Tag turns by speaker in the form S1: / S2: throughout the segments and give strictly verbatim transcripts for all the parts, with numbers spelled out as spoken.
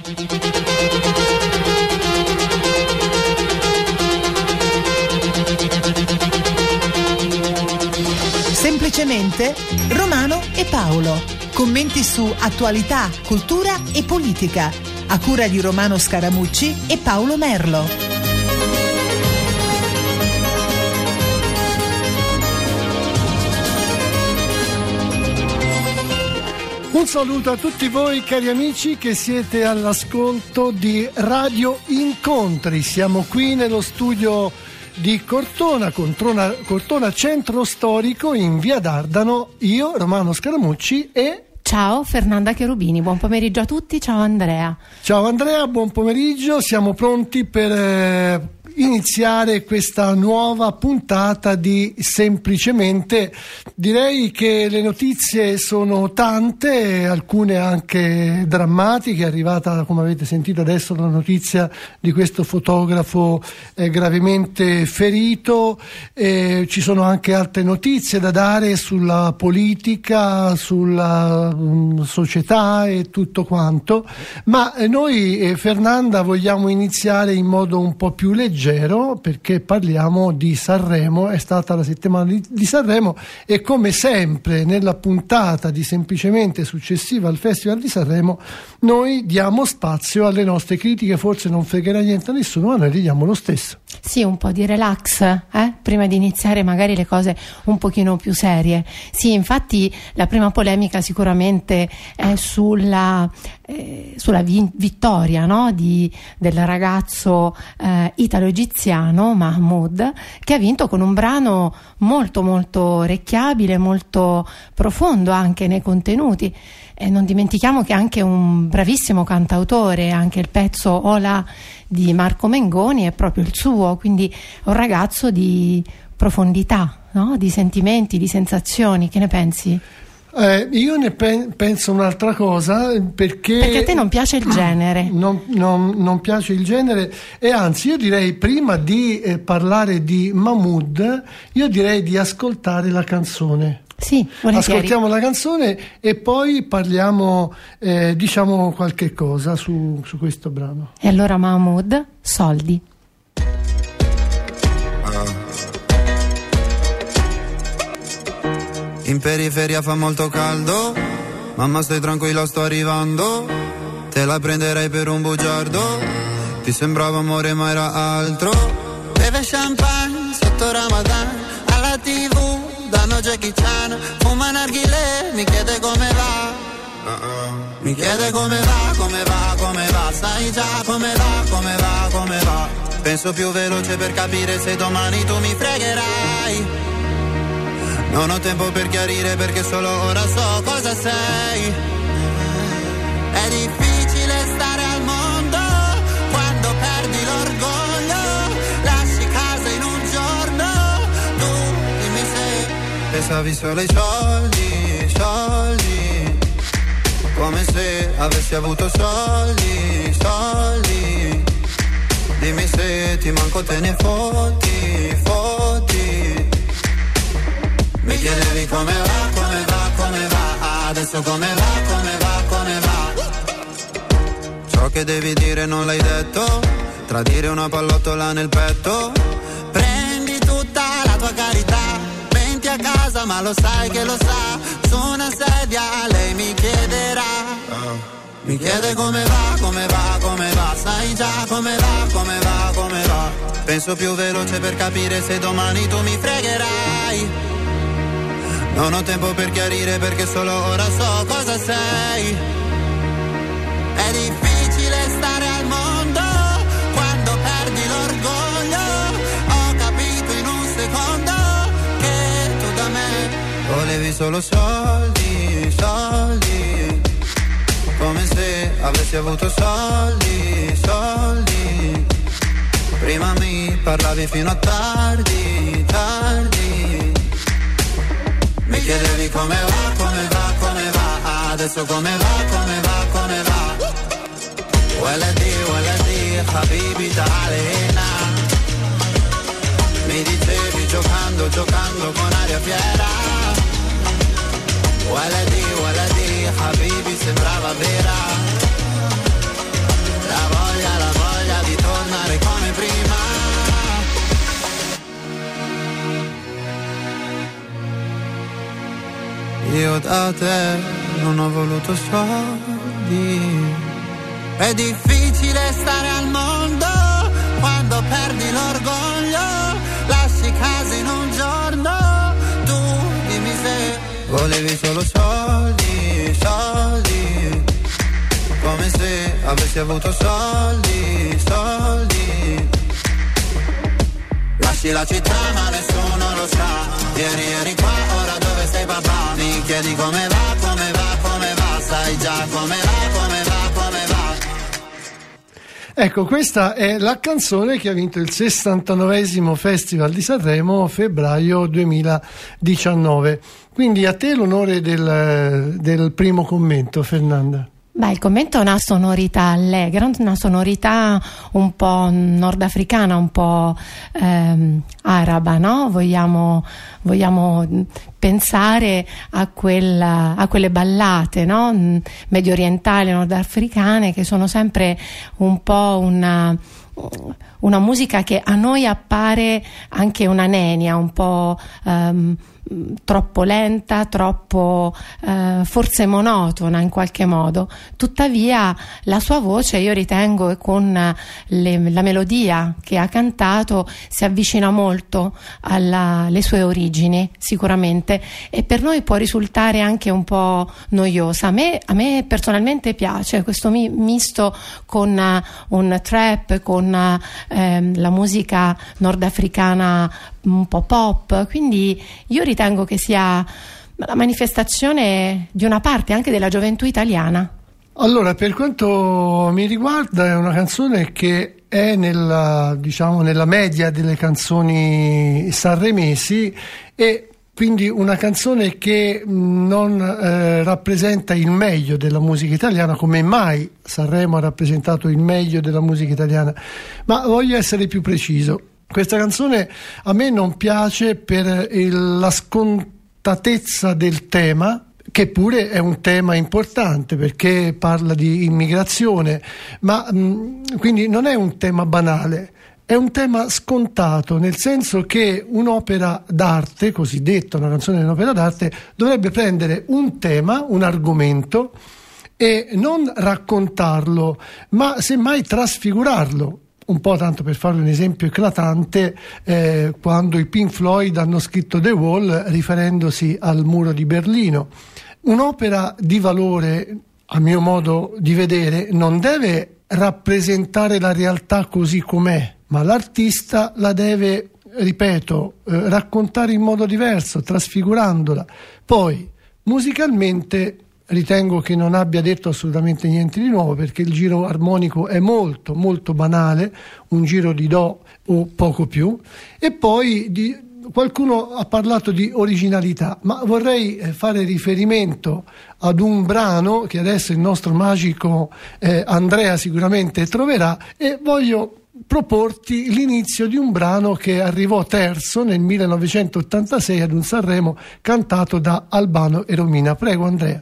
S1: Semplicemente Romano e Paolo. Commenti su attualità, cultura e politica. A cura di Romano Scaramucci e Paolo Merlo.
S2: Un saluto a tutti voi cari amici che siete all'ascolto di Radio Incontri. Siamo qui nello studio di Cortona, Cortona, Cortona Centro Storico in via D'Ardano, io Romano Scaramucci e...
S3: Ciao Fernanda Cherubini, buon pomeriggio a tutti, ciao Andrea.
S2: Ciao Andrea, buon pomeriggio, siamo pronti per eh, iniziare questa nuova puntata di Semplicemente. Direi che le notizie sono tante, alcune anche drammatiche. È arrivata, come avete sentito adesso, la notizia di questo fotografo eh, gravemente ferito. Eh, ci sono anche altre notizie da dare sulla politica, sulla um, società e tutto quanto. Ma eh, noi, eh, Fernanda, vogliamo iniziare in modo un po' più leggero, perché parliamo di Sanremo. È stata la settimana di, di Sanremo e come sempre nella puntata di Semplicemente successiva al Festival di Sanremo noi diamo spazio alle nostre critiche. Forse non fregherà niente a nessuno, ma noi li diamo lo stesso.
S3: Sì, un po' di relax, eh? Prima di iniziare magari le cose un pochino più serie. Sì, infatti la prima polemica sicuramente è sulla, eh, sulla vi- vittoria, no? di, del ragazzo eh, italo-egiziano Mahmood, che ha vinto con un brano molto molto orecchiabile, molto profondo anche nei contenuti. E non dimentichiamo che è anche un bravissimo cantautore, anche il pezzo Ola di Marco Mengoni è proprio il suo, quindi un ragazzo di profondità, no? Di sentimenti, di sensazioni. Che ne pensi?
S2: Eh, io ne pe- penso un'altra cosa, perché...
S3: Perché a te non piace il genere.
S2: Non, non, non piace il genere, e anzi io direi, prima di eh, parlare di Mahmood, io direi di ascoltare la canzone.
S3: Sì, volentieri.
S2: Ascoltiamo la canzone e poi parliamo, eh, diciamo qualche cosa su, su questo brano.
S3: E allora Mahmood, Soldi.
S4: In periferia fa molto caldo, mamma stai tranquilla, sto arrivando. Te la prenderei per un bugiardo, ti sembrava amore ma era altro. Beve champagne sotto Ramadan, alla tivù danno Jackie Chan, fuma narghilè, mi chiede come va. Uh-uh. Mi chiede come va, come va, come va, sai già come va, come va, come va. Penso più veloce per capire se domani tu mi fregherai. Non ho tempo per chiarire perché solo ora so cosa sei. È difficile stare al mondo quando perdi l'orgoglio, lasci casa in un giorno, tu dimmi se pensavi solo ai soldi, soldi, come se avessi avuto soldi, soldi, dimmi se ti manco te ne fotti, fotti. Mi chiedevi come va, come va, come va, adesso come va, come va, come va. Ciò che devi dire non l'hai detto, tradire una pallottola nel petto. Prendi tutta la tua carità, venti a casa ma lo sai che lo sa. Su una sedia lei mi chiederà, mi chiede come va, come va, come va, sai già come va, come va, come va. Penso più veloce per capire se domani tu mi fregherai. Non ho tempo per chiarire perché solo ora so cosa sei. È difficile stare al mondo quando perdi l'orgoglio. Ho capito in un secondo che tu da me volevi solo soldi, soldi, come se avessi avuto soldi, soldi. Prima mi parlavi fino a tardi, tardi. Mi chiedevi come va, come va, come va, adesso come va, come va, come va. Waladi, waladi, habibi ta'alena. Mi dicevi giocando, giocando con aria fiera. Waladi, waladi, habibi sembrava vera. io da te non ho voluto soldi. È difficile stare al mondo quando perdi l'orgoglio, lasci casa in un giorno, tu dimmi se volevi solo soldi, soldi, come se avessi avuto soldi, soldi. Lasci la città ma nessuno lo sa, ieri eri qua, ora dove sei papà? Mi chiedi come va, come va, come va, sai già come va, come va, come va.
S2: Ecco, questa è la canzone che ha vinto il sessantanovesimo Festival di Sanremo, febbraio duemiladiciannove. Quindi a te l'onore del, del primo commento, Fernanda.
S3: Beh, il commento è una sonorità allegra, una sonorità un po' nordafricana, un po' ehm, araba, no? Vogliamo, vogliamo pensare a, quella, a quelle ballate, no? Medio orientali, nordafricane, che sono sempre un po' una, una musica che a noi appare anche una nenia, un po' ehm, troppo lenta, troppo eh, forse monotona in qualche modo. Tuttavia la sua voce, io ritengo, con le, la melodia che ha cantato, si avvicina molto alle sue origini sicuramente, e per noi può risultare anche un po' noiosa. A me, a me personalmente piace questo mi, misto con uh, un trap, con uh, ehm, la musica nordafricana un po' pop, quindi io ritengo che sia la manifestazione di una parte anche della gioventù italiana.
S2: Allora, per quanto mi riguarda, è una canzone che è nella, diciamo, nella media delle canzoni sanremesi, e quindi una canzone che non eh, rappresenta il meglio della musica italiana, come mai Sanremo ha rappresentato il meglio della musica italiana. Ma voglio essere più preciso. Questa canzone a me non piace per il, la scontatezza del tema, che pure è un tema importante perché parla di immigrazione, ma mh, quindi non è un tema banale, è un tema scontato, nel senso che un'opera d'arte, cosiddetta una canzone di un'opera d'arte, dovrebbe prendere un tema, un argomento, e non raccontarlo, ma semmai trasfigurarlo. Un po', tanto per fare un esempio eclatante, eh, quando i Pink Floyd hanno scritto The Wall riferendosi al muro di Berlino. Un'opera di valore, a mio modo di vedere, non deve rappresentare la realtà così com'è, ma l'artista la deve, ripeto, eh, raccontare in modo diverso, trasfigurandola. Poi, musicalmente, ritengo che non abbia detto assolutamente niente di nuovo, perché il giro armonico è molto molto banale, un giro di do o poco più. E poi di, qualcuno ha parlato di originalità, ma vorrei fare riferimento ad un brano che adesso il nostro magico eh, Andrea sicuramente troverà, e voglio proporti l'inizio di un brano che arrivò terzo nel millenovecentottantasei ad un Sanremo, cantato da Albano e Romina. Prego, Andrea.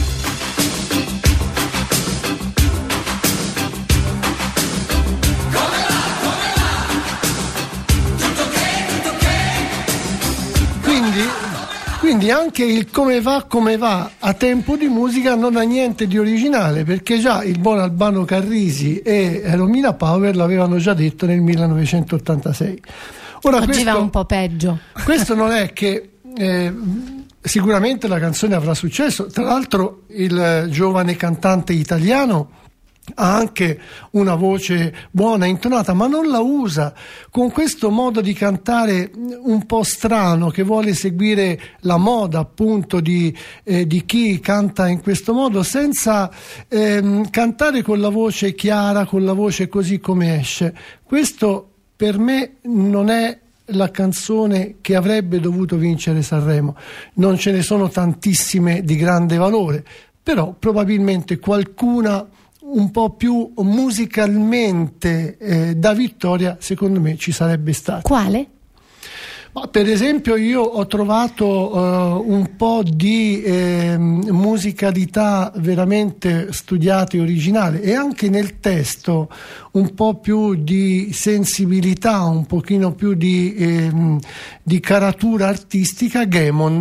S2: Quindi anche il come va come va a tempo di musica non ha niente di originale, perché già il buon Albano Carrisi e Romina Power l'avevano già detto nel millenovecentottantasei. Ora,
S3: oggi
S2: questo,
S3: va un po' peggio.
S2: Questo non è che eh, sicuramente la canzone avrà successo. Tra l'altro il giovane cantante italiano ha anche una voce buona, intonata, ma non la usa. Con questo modo di cantare un po' strano, che vuole seguire la moda appunto di, eh, di chi canta in questo modo, senza ehm, cantare con la voce chiara, con la voce così come esce. Questo per me non è la canzone che avrebbe dovuto vincere Sanremo. Non ce ne sono tantissime di grande valore, però probabilmente qualcuna un po' più musicalmente eh, da vittoria secondo me ci sarebbe stata.
S3: Quale?
S2: Ma per esempio io ho trovato uh, un po' di eh, musicalità veramente studiata e originale, e anche nel testo un po' più di sensibilità, un pochino più di, eh, di caratura artistica. Gaemon,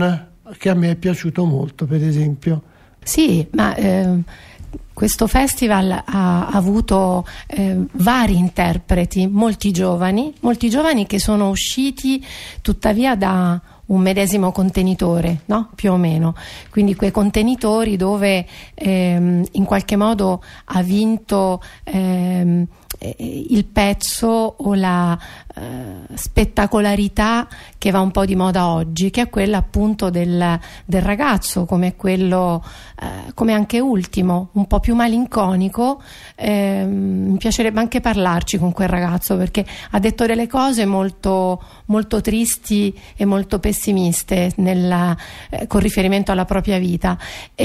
S2: che a me è piaciuto molto, per esempio.
S3: Sì, ma ehm, questo festival ha, ha avuto eh, vari interpreti, molti giovani, molti giovani che sono usciti tuttavia da un medesimo contenitore, no? Più o meno, quindi quei contenitori dove ehm, in qualche modo ha vinto ehm, il pezzo o la eh, spettacolarità che va un po' di moda oggi, che è quella appunto del, del ragazzo, come quello eh, come anche Ultimo, un po' più malinconico. Eh, mi piacerebbe anche parlarci con quel ragazzo, perché ha detto delle cose molto, molto tristi e molto pessimiste nella, eh, con riferimento alla propria vita.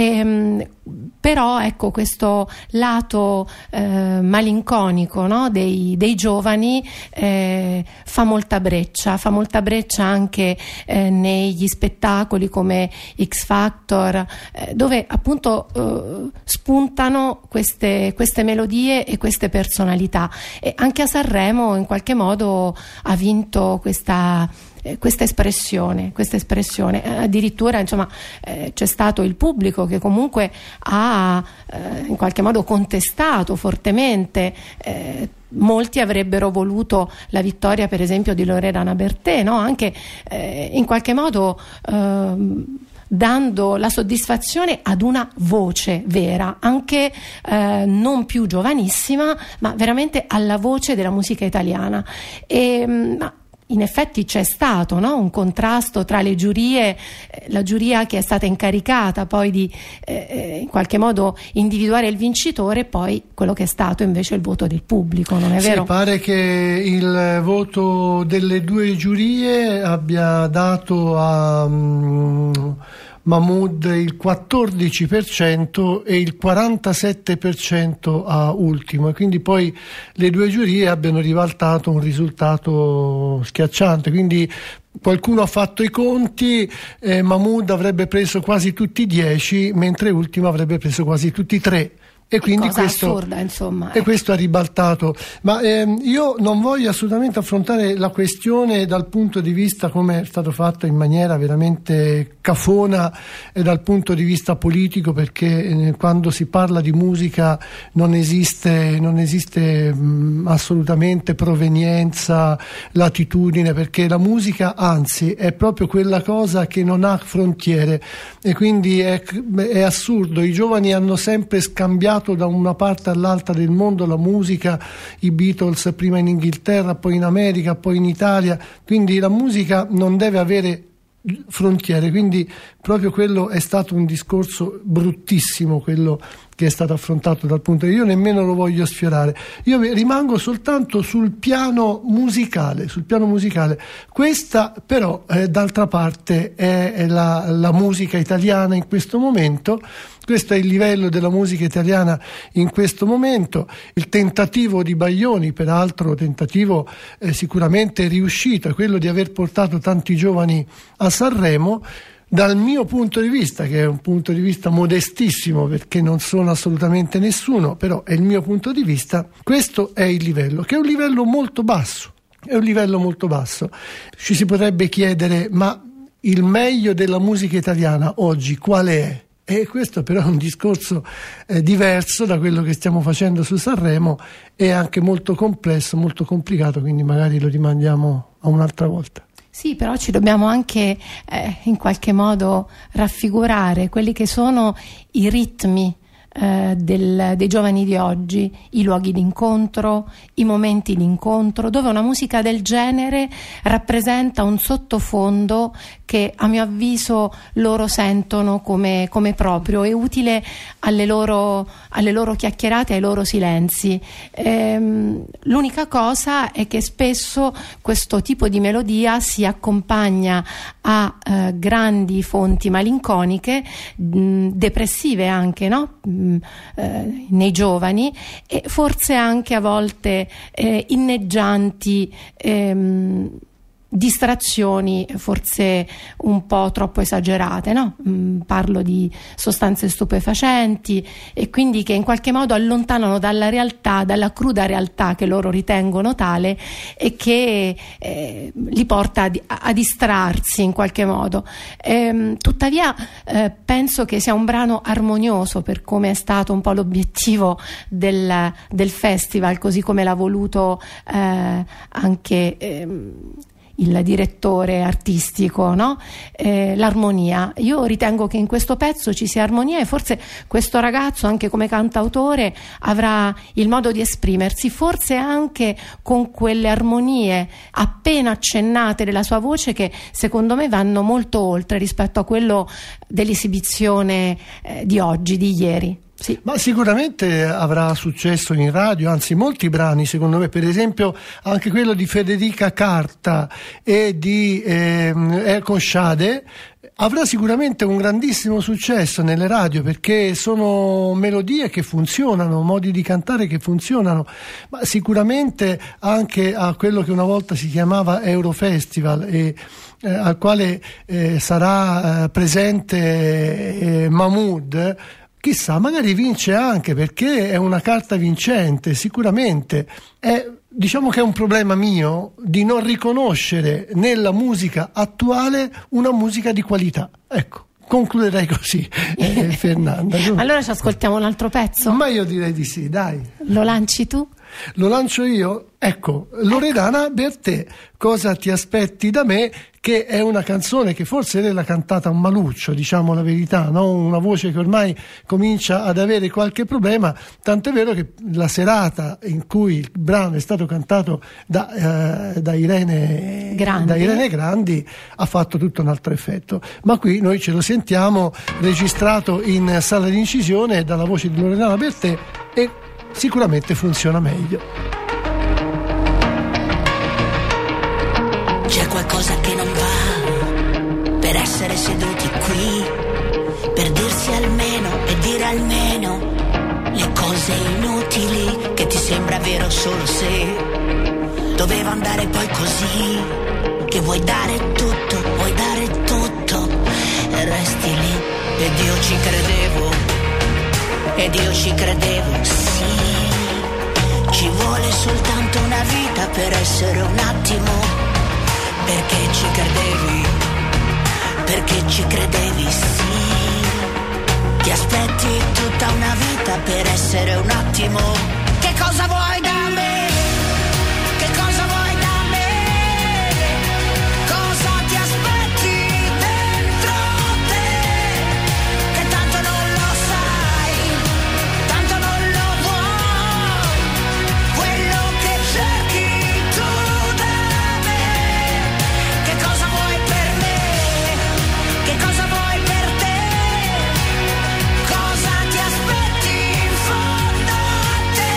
S3: E, però ecco, questo lato eh, malinconico, no? dei, dei giovani eh, fa molta breccia, fa molta breccia anche eh, negli spettacoli come X Factor, eh, dove appunto eh, spuntano queste, queste melodie e queste personalità. E anche a Sanremo in qualche modo ha vinto questa questa espressione, questa espressione. Addirittura insomma eh, c'è stato il pubblico che comunque ha eh, in qualche modo contestato fortemente. Eh, molti avrebbero voluto la vittoria per esempio di Loredana Bertè, no? Anche eh, in qualche modo eh, dando la soddisfazione ad una voce vera, anche eh, non più giovanissima, ma veramente alla voce della musica italiana. E, ma in effetti c'è stato, no? un contrasto tra le giurie, eh, la giuria che è stata incaricata poi di eh, in qualche modo individuare il vincitore, e poi quello che è stato invece il voto del pubblico, non è
S2: sì,
S3: vero?
S2: Pare che il voto delle due giurie abbia dato a um, Mahmood il quattordici per cento e il quarantasette per cento a Ultimo, e quindi poi le due giurie abbiano ribaltato un risultato schiacciante. Quindi qualcuno ha fatto i conti, eh, Mahmood avrebbe preso quasi tutti i dieci, mentre Ultimo avrebbe preso quasi tutti i tre. E quindi
S3: cosa
S2: questo,
S3: assurda, insomma,
S2: e
S3: eh.
S2: questo ha ribaltato. Ma ehm, io non voglio assolutamente affrontare la questione dal punto di vista, come è stato fatto in maniera veramente cafona, e dal punto di vista politico, perché eh, quando si parla di musica non esiste, non esiste mh, assolutamente provenienza, latitudine, perché la musica anzi è proprio quella cosa che non ha frontiere, e quindi è, è assurdo. I giovani hanno sempre scambiato da una parte all'altra del mondo la musica, i Beatles prima in Inghilterra, poi in America, poi in Italia, quindi la musica non deve avere frontiere. Quindi proprio quello è stato un discorso bruttissimo, quello che è stato affrontato dal punto di vista. Io nemmeno lo voglio sfiorare, io rimango soltanto sul piano musicale, sul piano musicale. Questa però eh, d'altra parte è, è la, la musica italiana in questo momento. Questo è il livello della musica italiana in questo momento. Il tentativo di Baglioni, peraltro tentativo eh, sicuramente riuscito, è quello di aver portato tanti giovani a Sanremo. Dal mio punto di vista, che è un punto di vista modestissimo perché non sono assolutamente nessuno, però è il mio punto di vista, questo è il livello, che è un livello molto basso, è un livello molto basso. Ci si potrebbe chiedere, ma il meglio della musica italiana oggi qual è? E questo però è un discorso eh, diverso da quello che stiamo facendo su Sanremo, è anche molto complesso, molto complicato, quindi magari lo rimandiamo a un'altra volta.
S3: Sì, però ci dobbiamo anche eh, in qualche modo raffigurare quelli che sono i ritmi eh, del, dei giovani di oggi, i luoghi d'incontro, i momenti d'incontro, dove una musica del genere rappresenta un sottofondo che a mio avviso loro sentono come, come proprio e utile alle loro, alle loro chiacchierate, ai loro silenzi. Ehm, l'unica cosa è che spesso questo tipo di melodia si accompagna a eh, grandi fonti malinconiche, mh, depressive anche, no? mh, eh, nei giovani, e forse anche a volte eh, inneggianti ehm, distrazioni forse un po' troppo esagerate, no? Mm, parlo di sostanze stupefacenti, e quindi che in qualche modo allontanano dalla realtà, dalla cruda realtà che loro ritengono tale, e che eh, li porta a, a distrarsi in qualche modo. Ehm, tuttavia eh, penso che sia un brano armonioso, per come è stato un po' l'obiettivo del, del festival, così come l'ha voluto eh, anche ehm, il direttore artistico, no? Eh, l'armonia. Io ritengo che in questo pezzo ci sia armonia, e forse questo ragazzo, anche come cantautore, avrà il modo di esprimersi, forse anche con quelle armonie appena accennate della sua voce, che secondo me vanno molto oltre rispetto a quello dell'esibizione eh, di oggi, di ieri. Sì.
S2: Ma sicuramente avrà successo in radio, anzi molti brani, secondo me, per esempio anche quello di Federica Carta e di eh, Erko Shade avrà sicuramente un grandissimo successo nelle radio, perché sono melodie che funzionano, modi di cantare che funzionano, ma sicuramente anche a quello che una volta si chiamava Eurofestival e eh, al quale eh, sarà eh, presente eh, Mahmood. Chissà, magari vince anche, perché è una carta vincente, sicuramente. È, diciamo che è un problema mio di non riconoscere nella musica attuale una musica di qualità. Ecco, concluderei così, eh, Fernanda.
S3: Allora ci ascoltiamo un altro pezzo?
S2: Ma io direi di sì, dai.
S3: Lo lanci tu?
S2: Lo lancio io? Ecco, Loredana Bertè, Cosa ti aspetti da me, che è una canzone che forse lei l'ha cantata un maluccio, diciamo la verità, no? Una voce che ormai comincia ad avere qualche problema, tant'è vero che la serata in cui il brano è stato cantato da, eh, da, Irene,
S3: Grandi.
S2: da Irene Grandi ha fatto tutto un altro effetto, ma qui noi ce lo sentiamo registrato in sala di incisione dalla voce di Loredana Bertè e sicuramente funziona meglio.
S5: C'è qualcosa che non va per essere seduti qui, per dirsi almeno e dire almeno le cose inutili che ti sembra vero solo se doveva andare poi così, che vuoi dare tutto, vuoi dare tutto e resti lì. Ed io ci credevo, ed io ci credevo, sì, ci vuole soltanto una vita per essere un attimo. Perché ci credevi, perché ci credevi, sì. Ti aspetti tutta una vita per essere un attimo. Che cosa vuoi da me? Che cosa vuoi da me? Cosa ti aspetti dentro te? Che tanto non lo sai, tanto non lo vuoi. Quello che cerchi tu da me. Che cosa vuoi per me? Che cosa vuoi per te? Cosa ti aspetti in fondo a te?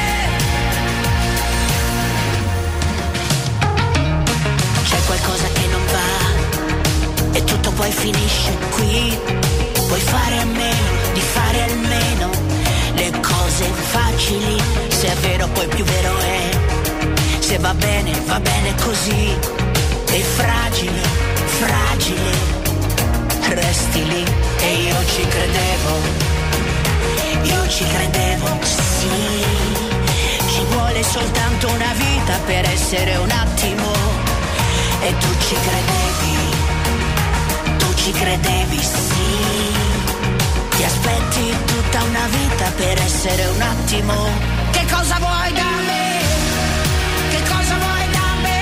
S5: C'è qualcosa che non va e tutto poi finisce qui. Puoi fare a meno di fare almeno le cose facili. Se è vero poi più vero è. Se va bene, va bene così. E fragile, fragile, resti lì. E io ci credevo, io ci credevo, sì. Ci vuole soltanto una vita per essere un attimo. E tu ci credevi, tu ci credevi, sì. Ti aspetti tutta una vita per essere un attimo. Che cosa vuoi da me? Che cosa vuoi da me?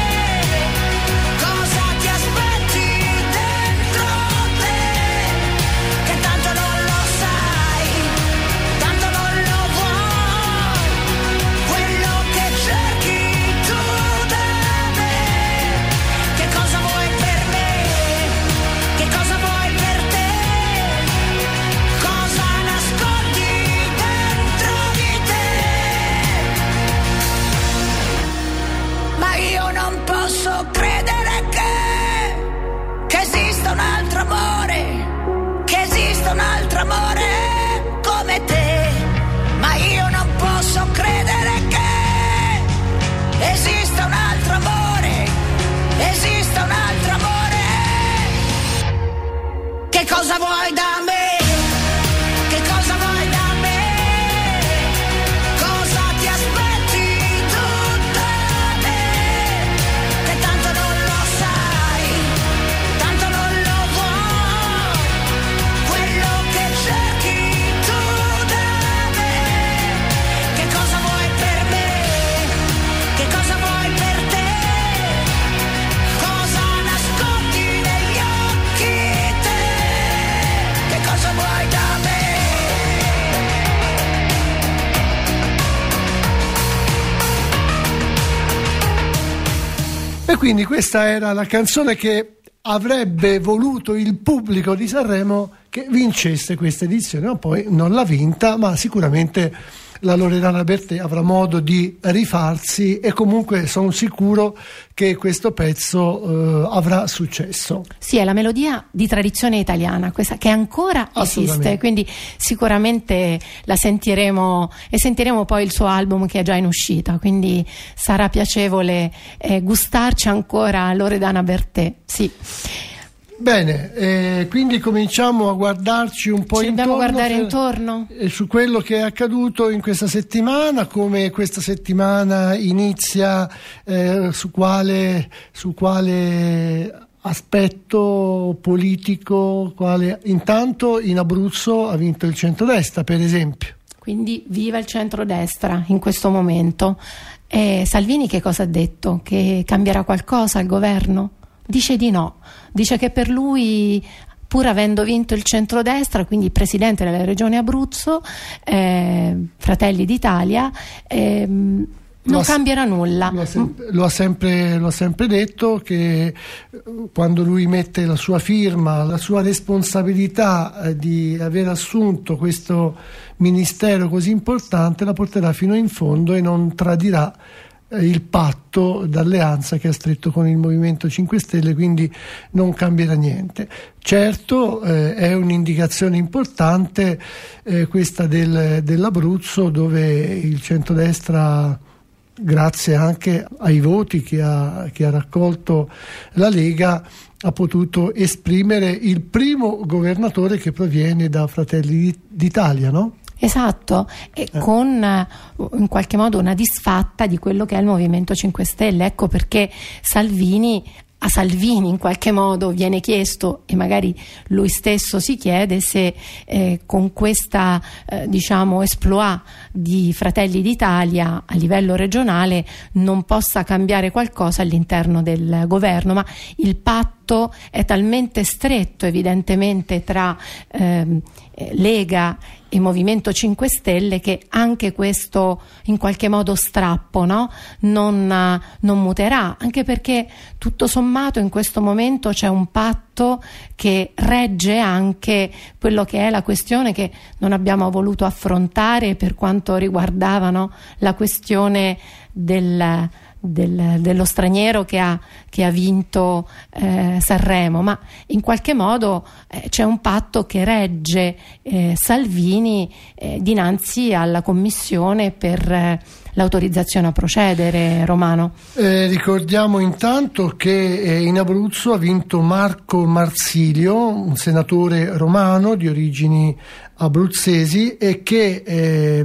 S5: Cosa ti aspetti dentro te? Che tanto non lo sai, tanto non lo vuoi. Quello che cerchi tu da me. Che cosa vuoi per me? Che cosa vuoi per te? Cosa nascondi dentro di te?
S2: E quindi questa era la canzone che avrebbe voluto il pubblico di Sanremo che vincesse questa edizione, ma poi non l'ha vinta, ma sicuramente la Loredana Bertè avrà modo di rifarsi e comunque sono sicuro che questo pezzo eh, avrà successo.
S3: Sì, è la melodia di tradizione italiana, questa che ancora esiste, quindi sicuramente la sentiremo e sentiremo poi il suo album che è già in uscita, quindi sarà piacevole eh, gustarci ancora Loredana Bertè, sì.
S2: Bene, eh, quindi cominciamo a guardarci un po'
S3: Ci
S2: intorno,
S3: dobbiamo guardare
S2: per,
S3: intorno
S2: eh, su quello che è accaduto in questa settimana, come questa settimana inizia, eh, su quale, su quale aspetto politico, quale intanto in Abruzzo ha vinto il centrodestra, per esempio.
S3: Quindi viva il centrodestra in questo momento. E Salvini che cosa ha detto? Che cambierà qualcosa al governo? Dice di no, dice che per lui, pur avendo vinto il centrodestra, quindi presidente della regione Abruzzo, eh, Fratelli d'Italia, eh, non
S2: lo
S3: cambierà nulla.
S2: Lo ha, sempre, lo, ha sempre, lo ha sempre detto che quando lui mette la sua firma, la sua responsabilità eh, di aver assunto questo ministero così importante, la porterà fino in fondo e non tradirà il patto d'alleanza che ha stretto con il Movimento cinque Stelle, quindi non cambierà niente. Certo, eh, è un'indicazione importante eh, questa del, dell'Abruzzo, dove il centrodestra, grazie anche ai voti che ha, che ha raccolto la Lega, ha potuto esprimere il primo governatore che proviene da Fratelli d'Italia, no?
S3: Esatto, e eh. con in qualche modo una disfatta di quello che è il Movimento cinque Stelle. Ecco perché Salvini, a Salvini in qualche modo viene chiesto, e magari lui stesso si chiede, se eh, con questa eh, diciamo exploit di Fratelli d'Italia a livello regionale non possa cambiare qualcosa all'interno del governo, ma il patto è talmente stretto evidentemente tra ehm, Lega e Movimento cinque Stelle che anche questo in qualche modo strappo, no? non, non muterà, anche perché tutto sommato in questo momento c'è un patto che regge anche quello che è la questione che non abbiamo voluto affrontare per quanto riguardava, no? la questione del Del, dello straniero che ha, che ha vinto eh, Sanremo, ma in qualche modo eh, c'è un patto che regge eh, Salvini eh, dinanzi alla commissione per eh, l'autorizzazione a procedere. Romano,
S2: eh, ricordiamo intanto che eh, in Abruzzo ha vinto Marco Marsilio, un senatore romano di origini abruzzesi, e che eh,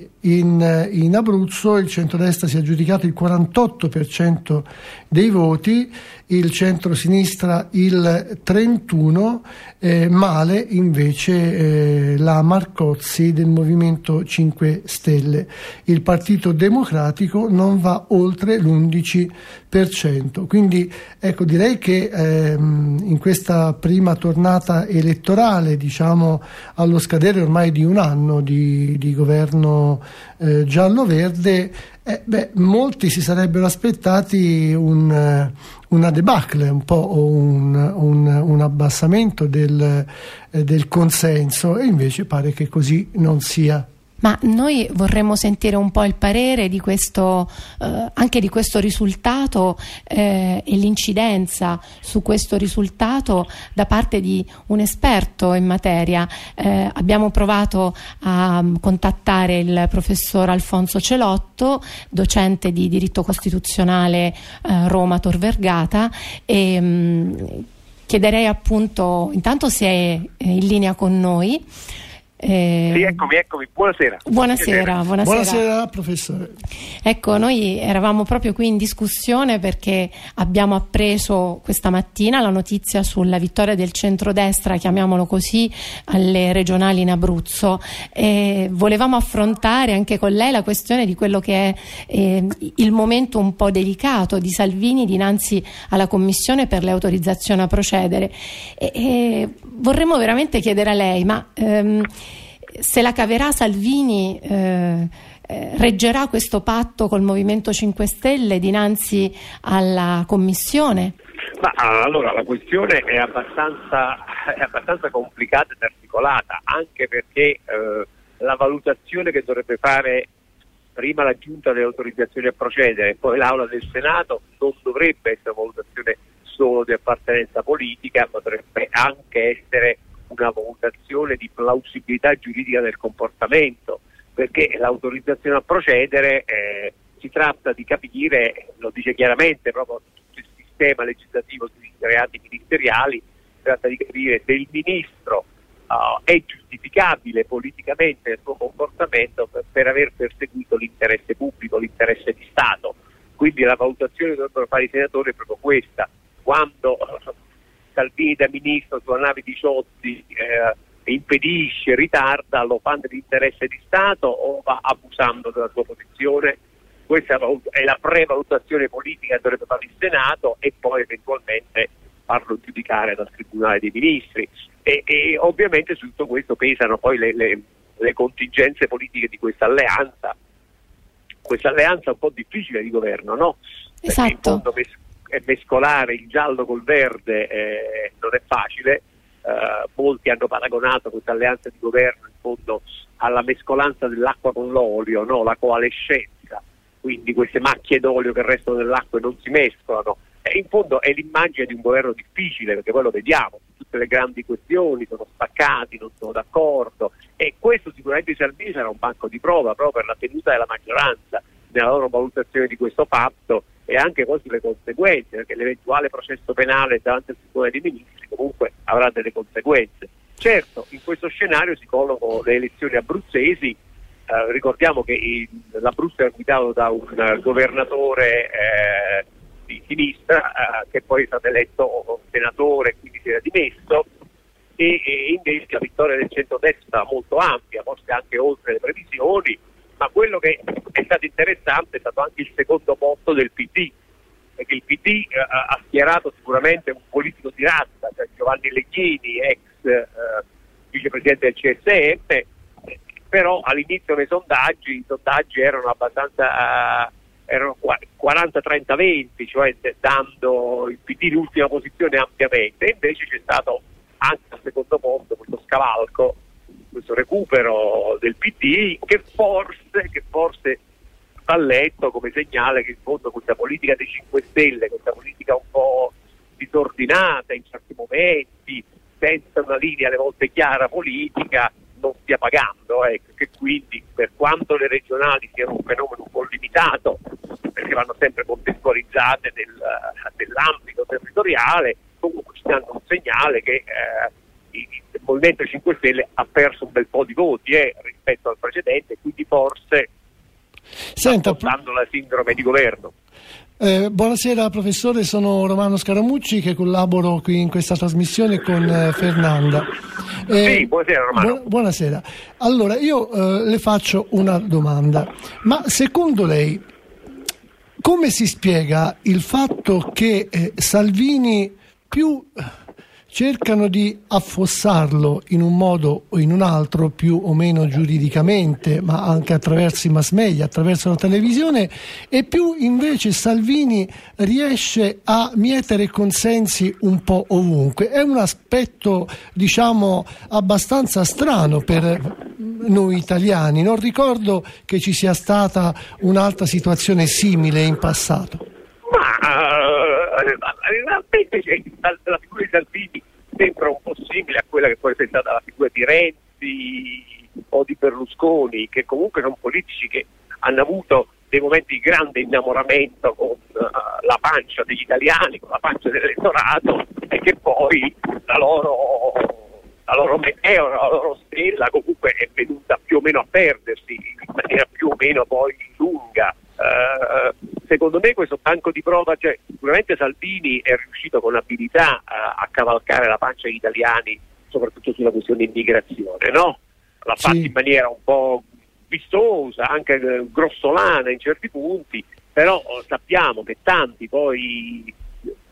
S2: in, in Abruzzo il centrodestra si è aggiudicato il quarantotto per cento dei voti, il centrosinistra il trentuno per cento, eh, male invece eh, la Marcozzi del Movimento cinque Stelle. Il Partito Democratico non va oltre l'undici per cento. Quindi ecco, direi che ehm, in questa prima tornata elettorale, diciamo allo scadere ormai di un anno di, di governo eh, giallo-verde, eh, beh, molti si sarebbero aspettati un, una debacle, un po' un, un, un abbassamento del, eh, del consenso, e invece pare che così non sia.
S3: Ma noi vorremmo sentire un po' il parere di questo, eh, anche di questo risultato eh, e l'incidenza su questo risultato da parte di un esperto in materia. Eh, abbiamo provato a contattare il professor Alfonso Celotto, docente di diritto costituzionale eh, Roma Tor Vergata, e mh, chiederei appunto intanto se è in linea con noi.
S6: Eh, sì, eccomi, eccomi. Buonasera.
S3: Buonasera, buonasera.
S2: Buonasera, professore.
S3: Ecco, noi eravamo proprio qui in discussione perché abbiamo appreso questa mattina la notizia sulla vittoria del centrodestra, chiamiamolo così, alle regionali in Abruzzo, e volevamo affrontare anche con lei la questione di quello che è eh, il momento un po' delicato di Salvini dinanzi alla Commissione per le autorizzazioni a procedere, e, e vorremmo veramente chiedere a lei, ma ehm, se la caverà Salvini eh, eh, reggerà questo patto col Movimento cinque Stelle dinanzi alla Commissione?
S6: Ma allora la questione è abbastanza, è abbastanza complicata ed articolata, anche perché eh, la valutazione che dovrebbe fare prima la Giunta delle autorizzazioni a procedere e poi l'Aula del Senato non dovrebbe essere una valutazione solo di appartenenza politica, ma dovrebbe anche essere una valutazione di plausibilità giuridica del comportamento, perché l'autorizzazione a procedere eh, si tratta di capire, lo dice chiaramente proprio il sistema legislativo sui reati ministeriali, si tratta di capire se il ministro uh, è giustificabile politicamente nel suo comportamento per, per aver perseguito l'interesse pubblico, l'interesse di Stato. Quindi la valutazione che dovrebbero fare i senatori è proprio questa: quando uh, Salvini da ministro sulla nave Diciotti eh, impedisce, ritarda, lo fa nell'interesse di Stato o va abusando della sua posizione? Questa è la prevalutazione politica che dovrebbe fare il Senato e poi eventualmente farlo giudicare dal Tribunale dei Ministri. E, e ovviamente su tutto questo pesano poi le, le, le contingenze politiche di questa alleanza. Questa alleanza è un po' difficile di governo, no?
S3: Esatto.
S6: Perché in fondo mes- mescolare il giallo col verde eh, non è facile. Uh, molti hanno paragonato questa alleanza di governo in fondo alla mescolanza dell'acqua con l'olio, no? La coalescenza. Quindi queste macchie d'olio che restano nell'acqua e non si mescolano. E in fondo è l'immagine di un governo difficile, perché poi lo vediamo, tutte le grandi questioni sono spaccati, non sono d'accordo, e questo sicuramente Salvini sarà un banco di prova proprio per la tenuta della maggioranza nella loro valutazione di questo fatto e anche poi sulle conseguenze, perché l'eventuale processo penale davanti al Tribunale dei Ministri comunque avrà delle conseguenze. Certo, in questo scenario si collocano le elezioni abruzzesi. Uh, ricordiamo che il, l'Abruzzo è guidato da un uh, governatore eh, di sinistra uh, che poi è stato eletto senatore e quindi si era dimesso, e, e invece la vittoria del centrodestra è molto ampia, forse anche oltre le previsioni, ma quello che è stato interessante è stato anche il secondo posto del P D, perché il P D uh, ha schierato sicuramente un politico di razza, cioè Giovanni Legnini, ex uh, vicepresidente del C S M, però all'inizio nei sondaggi i sondaggi erano abbastanza uh, erano quaranta trenta venti, cioè dando il P D l'ultima posizione ampiamente, e invece c'è stato anche al secondo posto questo scavalco, questo recupero del P D che forse, che forse va letto come segnale che in fondo questa politica dei cinque Stelle, questa politica un po' disordinata in certi momenti, senza una linea alle volte chiara politica, non stia pagando, ecco, che quindi per quanto le regionali siano un fenomeno un po' limitato, perché vanno sempre contestualizzate nel, nell'ambito territoriale, comunque ci danno un segnale che eh, il Movimento cinque Stelle ha perso un bel po' di voti eh, rispetto al precedente, quindi forse
S2: Senta,
S6: sta portando la sindrome di governo.
S2: Eh, buonasera professore, sono Romano Scaramucci che collaboro qui in questa trasmissione con eh, Fernanda.
S6: Eh, sì, buonasera Romano.
S2: Bu- buonasera. Allora io eh, le faccio una domanda, ma secondo lei come si spiega il fatto che eh, Salvini più cercano di affossarlo in un modo o in un altro, più o meno giuridicamente, ma anche attraverso i mass media, attraverso la televisione, e più invece Salvini riesce a mietere consensi un po' ovunque. È un aspetto, diciamo, abbastanza strano per noi italiani. Non ricordo che ci sia stata un'altra situazione simile in passato.
S6: Ma realmente la figura di Salvini sembra un po' simile a quella che poi è stata la figura di Renzi o di Berlusconi, che comunque sono politici che hanno avuto dei momenti di grande innamoramento con uh, la pancia degli italiani, con la pancia dell'elettorato, e che poi la loro, la loro meteora, la loro stella comunque è venuta più o meno a perdersi in maniera più o meno poi lunga. Uh, secondo me questo banco di prova, cioè sicuramente Salvini è riuscito con abilità uh, a cavalcare la pancia degli italiani, soprattutto sulla questione immigrazione, no? L'ha fatto sì. in maniera un po' vistosa, anche uh, grossolana in certi punti, però uh, sappiamo che tanti poi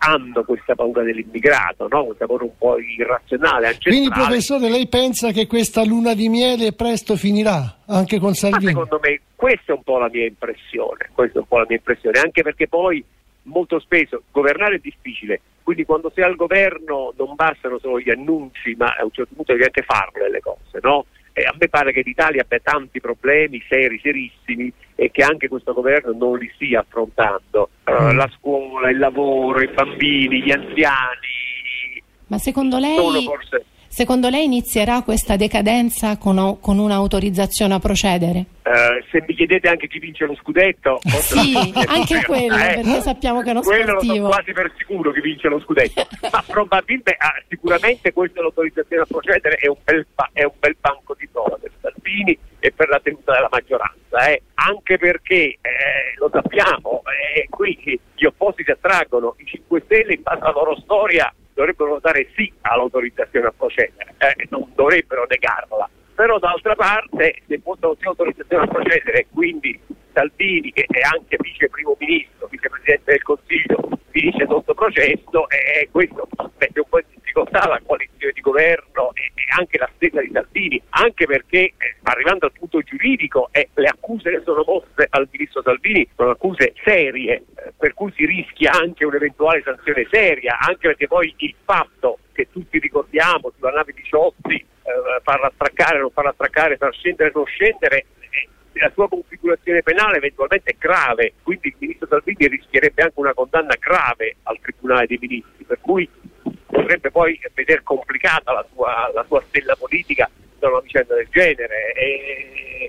S6: hanno questa paura dell'immigrato, no? Questa paura un po' irrazionale, ancestrale.
S2: Quindi, professore, lei pensa che questa luna di miele presto finirà, anche con Salvini?
S6: Ma secondo me questa è un po' la mia impressione, questa è un po' la mia impressione, anche perché poi molto spesso governare è difficile, quindi quando sei al governo non bastano solo gli annunci, ma a un certo punto devi anche farle le cose, no? E a me pare che l'Italia abbia tanti problemi seri, serissimi, e che anche questo governo non li stia affrontando. Uh, la scuola, il lavoro, i bambini, gli anziani.
S3: Ma secondo lei,
S6: sono forse...
S3: secondo lei inizierà questa decadenza con, con un'autorizzazione a procedere?
S6: Uh, se mi chiedete anche chi vince lo scudetto,
S3: sì, anche quello, eh, perché sappiamo che è uno
S6: quello
S3: sportivo.
S6: Quello lo so quasi per sicuro chi vince lo scudetto, ma probabilmente ah, sicuramente questa l'autorizzazione a procedere è un bel, è un bel banco di prova per Salvini e per la tenuta della maggioranza, eh. Anche perché eh, lo sappiamo, eh, qui gli opposti si attraggono, i cinque Stelle in base alla loro storia dovrebbero votare sì all'autorizzazione a procedere, eh, non dovrebbero negarla. Però d'altra parte, se fosse autorizzazione a procedere, quindi Salvini, che è anche vice primo ministro, vicepresidente del Consiglio, finisce sotto processo, e questo mette un po' in difficoltà la coalizione di governo e, e anche la stessa di Salvini, anche perché eh, arrivando al punto giuridico eh, le accuse che sono mosse al ministro Salvini sono accuse serie, eh, per cui si rischia anche un'eventuale sanzione seria, anche perché poi il fatto che tutti ricordiamo sulla nave Diciotti, eh, farla attraccare, non farla attraccare, far scendere, non scendere, eh, la sua configurazione penale eventualmente è grave, quindi il ministro Salvini rischierebbe anche una condanna grave al Tribunale dei Ministri, per cui potrebbe poi vedere complicata la sua, la sua stella politica da una vicenda del genere. E...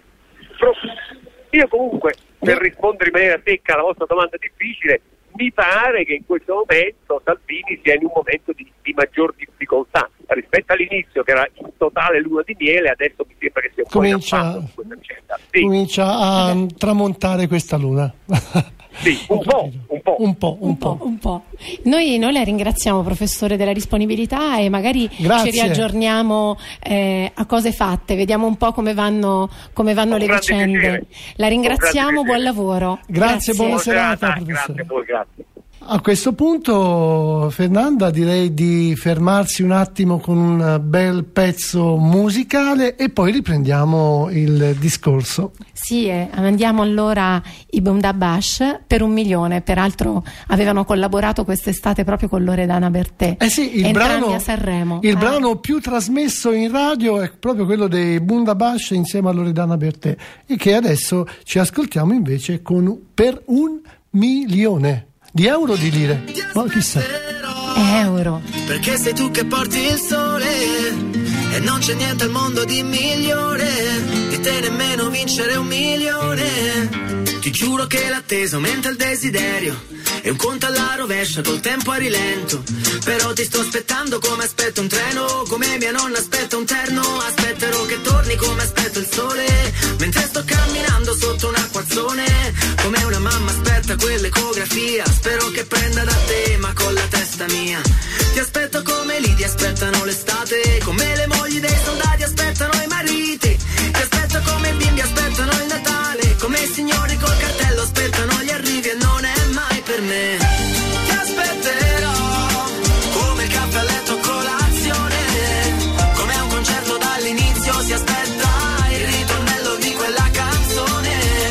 S6: io comunque, per rispondere in maniera secca alla vostra domanda difficile, mi pare che in questo momento Salvini sia in un momento di, di maggior difficoltà rispetto all'inizio, che era in totale luna di miele. Adesso mi sembra che sia un
S2: comincia,
S6: po' in questa vicenda. Sì.
S2: Comincia a tramontare questa luna.
S6: Sì, un po', un po'.
S2: Un po', un,
S3: un po', un po'. Noi, noi la ringraziamo, professore, della disponibilità, e magari
S2: Grazie.
S3: ci riaggiorniamo eh, a cose fatte, vediamo un po' come vanno, come vanno le vicende.
S6: Piacere.
S3: La ringraziamo, buon lavoro.
S2: Grazie,
S3: Grazie.
S2: buona serata,
S6: Grazie,
S2: professore.
S6: poi, grazie.
S2: A questo punto, Fernanda, direi di fermarsi un attimo con un bel pezzo musicale e poi riprendiamo il discorso.
S3: Sì, eh, andiamo allora i Bundabash per un milione. Peraltro avevano collaborato quest'estate proprio con Loredana Bertè.
S2: Eh sì, il
S3: entrambi
S2: brano,
S3: a Sanremo.
S2: il
S3: eh.
S2: brano più trasmesso in radio è proprio quello dei Bundabash insieme a Loredana Bertè, e che adesso ci ascoltiamo invece con Per un milione. Di euro o di lire? Ma chissà.
S3: Euro.
S7: Perché sei tu che porti il sole e non c'è niente al mondo di migliore di te, nemmeno vincere un milione. Ti giuro che l'attesa aumenta il desiderio e un conto alla rovescia col tempo a rilento. Però ti sto aspettando come aspetto un treno, come mia nonna aspetta un terno. Aspetterò che torni come aspetto il sole, mentre sto camminando sotto un acquazzone, come una mamma aspetta quell'ecografia. Spero che prenda da te ma con la testa mia. Ti aspetto come lì ti aspettano l'estate, come le mogli dei soldati aspettano i mariti. Ti aspetto come i bimbi aspettano il Natale, come i signori col cartello aspettano gli arrivi e non è mai per me. Ti aspetterò come il caffè a letto a colazione, come a un concerto dall'inizio si aspetta il ritornello di quella canzone.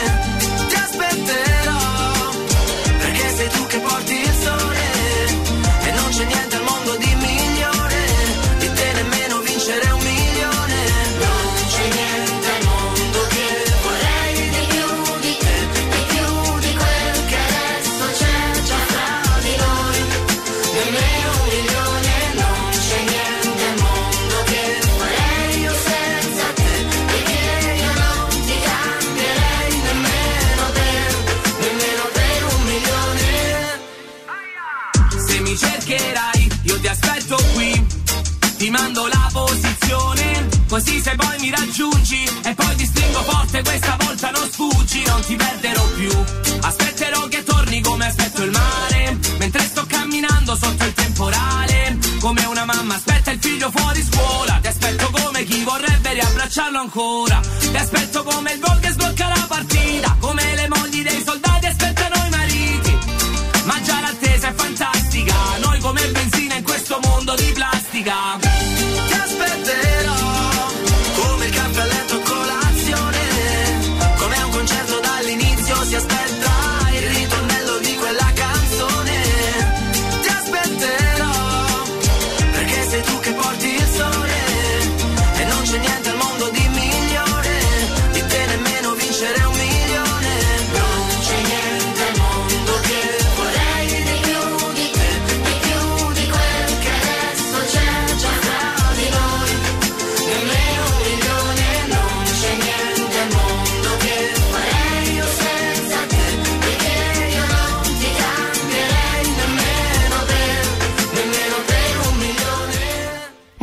S7: Ti aspetterò perché sei tu che porti il sole e non c'è niente al mondo di migliore di te, nemmeno vincere un milione. Non c'è niente al mondo che vorrei di più di te, di più di quel che adesso c'è già fra di noi. Nemmeno un milione. Non c'è niente al mondo che vorrei io senza te, perché io non ti cambierei nemmeno per, nemmeno per un milione.
S8: Se mi cercherai, io ti aspetto qui, ti mando la posizione, così se poi mi raggiungi e poi ti stringo forte, questa volta non sfuggi, non ti perderò più. Aspetterò che torni come aspetto il mare, mentre sto camminando sotto il temporale, come una mamma aspetta il figlio fuori scuola. Ti aspetto come chi vorrebbe riabbracciarlo ancora, ti aspetto come il gol che sblocca la partita, come le mogli dei soldati aspettano i mariti. Ma già l'attesa è fantastica,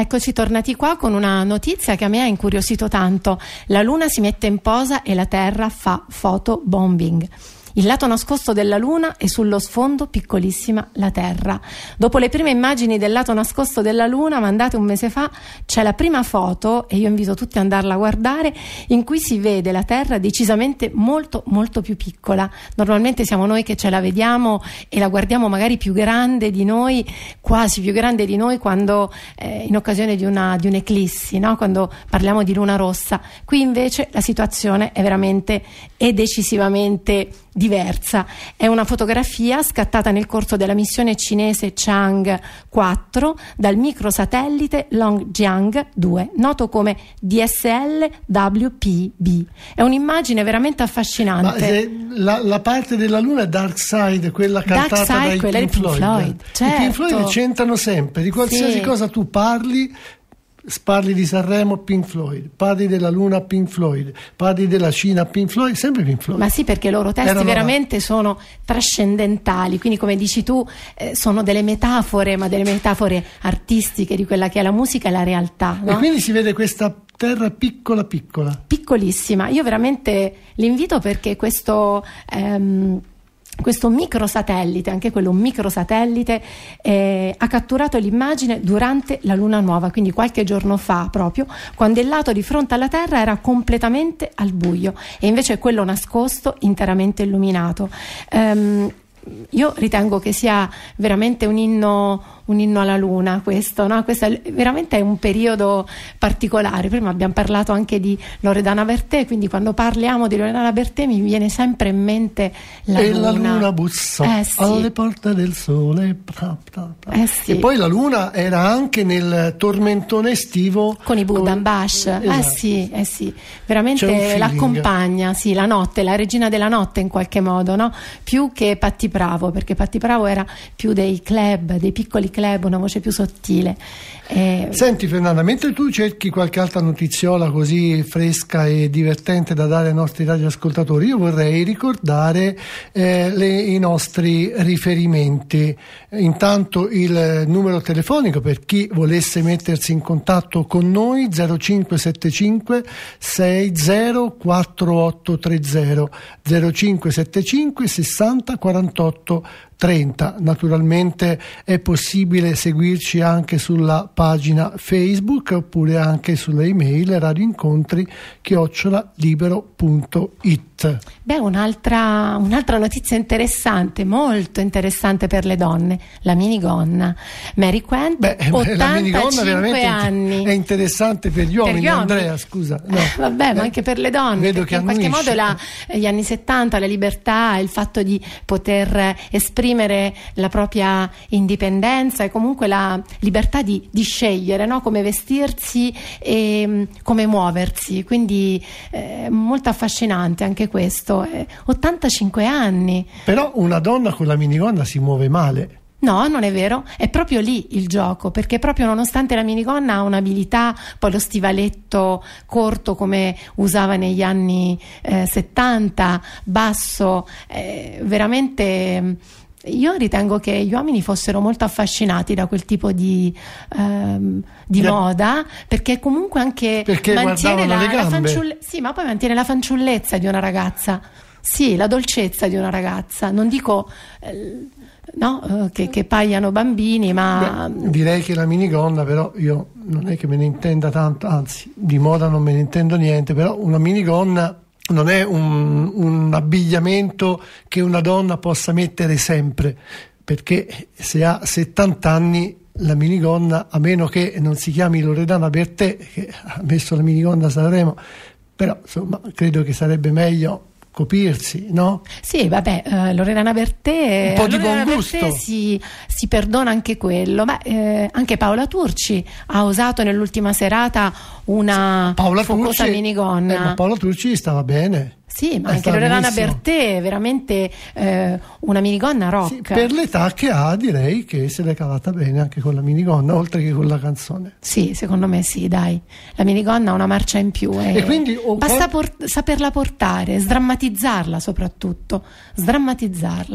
S3: Eccoci tornati qua con una notizia che a me ha incuriosito tanto. La Luna si mette in posa e la Terra fa photobombing. Il lato nascosto della Luna e sullo sfondo piccolissima la Terra. Dopo le prime immagini del lato nascosto della Luna mandate un mese fa, c'è la prima foto, e io invito tutti ad andarla a guardare, in cui si vede la Terra decisamente molto molto più piccola. Normalmente siamo noi che ce la vediamo e la guardiamo magari più grande di noi, quasi più grande di noi quando eh, in occasione di una di un'eclissi, no? Quando parliamo di luna rossa. Qui invece la situazione è veramente e decisivamente diversa. È una fotografia scattata nel corso della missione cinese Chang quattro dal microsatellite Longjiang due, noto come D S L W P B. È un'immagine veramente affascinante.
S2: Ma, eh, la, la parte della Luna è Dark Side, quella cantata
S3: Dark Side,
S2: dai
S3: quella
S2: Pink
S3: Pink
S2: Floyd.
S3: Floyd. Certo.
S2: I Pink Floyd c'entrano sempre, di qualsiasi
S3: sì.
S2: cosa tu parli. Parli di Sanremo, Pink Floyd, parli della Luna, Pink Floyd, parli della Cina, Pink Floyd, sempre Pink Floyd.
S3: Ma sì, perché i loro testi
S2: Erano
S3: veramente
S2: là.
S3: sono trascendentali, quindi come dici tu eh, sono delle metafore, ma delle metafore artistiche di quella che è la musica e la realtà, no?
S2: E quindi si vede questa Terra piccola piccola.
S3: Piccolissima. Io veramente l'invito perché questo... Ehm, Questo microsatellite, anche quello un microsatellite, eh, ha catturato l'immagine durante la luna nuova, quindi qualche giorno fa proprio, quando il lato di fronte alla Terra era completamente al buio e invece quello nascosto interamente illuminato. Um, io ritengo che sia veramente un inno, un inno alla luna questo, no? Questo è, veramente è un periodo particolare. Prima abbiamo parlato anche di Loredana Bertè, quindi quando parliamo di Loredana Bertè mi viene sempre in mente la
S2: e
S3: luna.
S2: la luna bussò
S3: eh, sì.
S2: alle porte del sole. Pra, pra, pra.
S3: Eh, sì.
S2: E poi la luna era anche nel tormentone estivo
S3: con i Budan Bash.
S2: Esatto.
S3: Eh sì, eh sì,
S2: C'è un
S3: veramente
S2: feeling.
S3: l'accompagna, sì, la notte, la regina della notte in qualche modo, no? Più che Patti Bravo, perché Patti Bravo era più dei club, dei piccoli club, una voce più sottile. Eh...
S2: Senti Fernanda, mentre tu cerchi qualche altra notiziola così fresca e divertente da dare ai nostri radioascoltatori, io vorrei ricordare eh, le, i nostri riferimenti. Intanto il numero telefonico per chi volesse mettersi in contatto con noi: zero cinque sette cinque sei zero quattro otto tre zero, zero cinque sette cinque sessanta quarantotto trenta. Naturalmente è possibile seguirci anche sulla pagina Facebook oppure anche sulle email radioincontri chiocciola libero punto it.
S3: Beh, un'altra, un'altra notizia interessante, molto interessante per le donne, la minigonna. Mary Quant,
S2: Beh, la minigonna veramente
S3: anni.
S2: è interessante per gli uomini,
S3: per gli uomini.
S2: Andrea, scusa. No.
S3: Eh, vabbè, ma anche per le donne,
S2: Vedo
S3: perché
S2: che
S3: in qualche
S2: annuisce.
S3: modo la, gli anni settanta, la libertà, il fatto di poter esprimere la propria indipendenza e comunque la libertà di, di scegliere, no? Come vestirsi e mh, come muoversi, quindi eh, molto affascinante anche questo. Eh, ottantacinque anni.
S2: Però una donna con la minigonna si muove male.
S3: No, non è vero, è proprio lì il gioco, perché proprio nonostante la minigonna ha un'abilità, poi lo stivaletto corto come usava negli anni eh, settanta, basso, eh, veramente... Io ritengo che gli uomini fossero molto affascinati da quel tipo di, ehm, di
S2: Yeah.
S3: moda, perché comunque anche
S2: Perché
S3: mantiene la,
S2: guardavano le
S3: la
S2: gambe.
S3: fanciulle- sì, ma poi mantiene la fanciullezza di una ragazza, sì, la dolcezza di una ragazza. Non dico eh, no, eh, che, che pagliano bambini, ma
S2: Beh, direi che la minigonna, però io non è che me ne intenda tanto, anzi di moda non me ne intendo niente, però una minigonna non è un, un abbigliamento che una donna possa mettere sempre, perché se ha settanta anni la minigonna, a meno che non si chiami Loredana Bertè, che ha messo la minigonna a Sanremo, però insomma credo che sarebbe meglio coprirsi, no?
S3: sì, vabbè, eh, Loredana Bertè,
S2: Un po' di
S3: Loredana
S2: buon
S3: Bertè
S2: gusto.
S3: si, si perdona anche quello, ma eh, anche Paola Turci ha usato nell'ultima serata una
S2: Paola
S3: focosa
S2: Turci,
S3: minigonna.
S2: eh, ma Paola Turci stava bene.
S3: Sì, ma
S2: Eh,
S3: anche
S2: stava
S3: Loredana
S2: benissimo.
S3: Bertè è veramente eh, una minigonna rock.
S2: Sì, per l'età che ha direi che se l'è cavata bene anche con la minigonna, oltre che con la canzone.
S3: Sì, secondo me sì, dai. La minigonna ha una marcia in più e,
S2: E quindi, oh,
S3: basta
S2: qual-
S3: por- saperla portare, sdrammatizzarla soprattutto, sdrammatizzarla.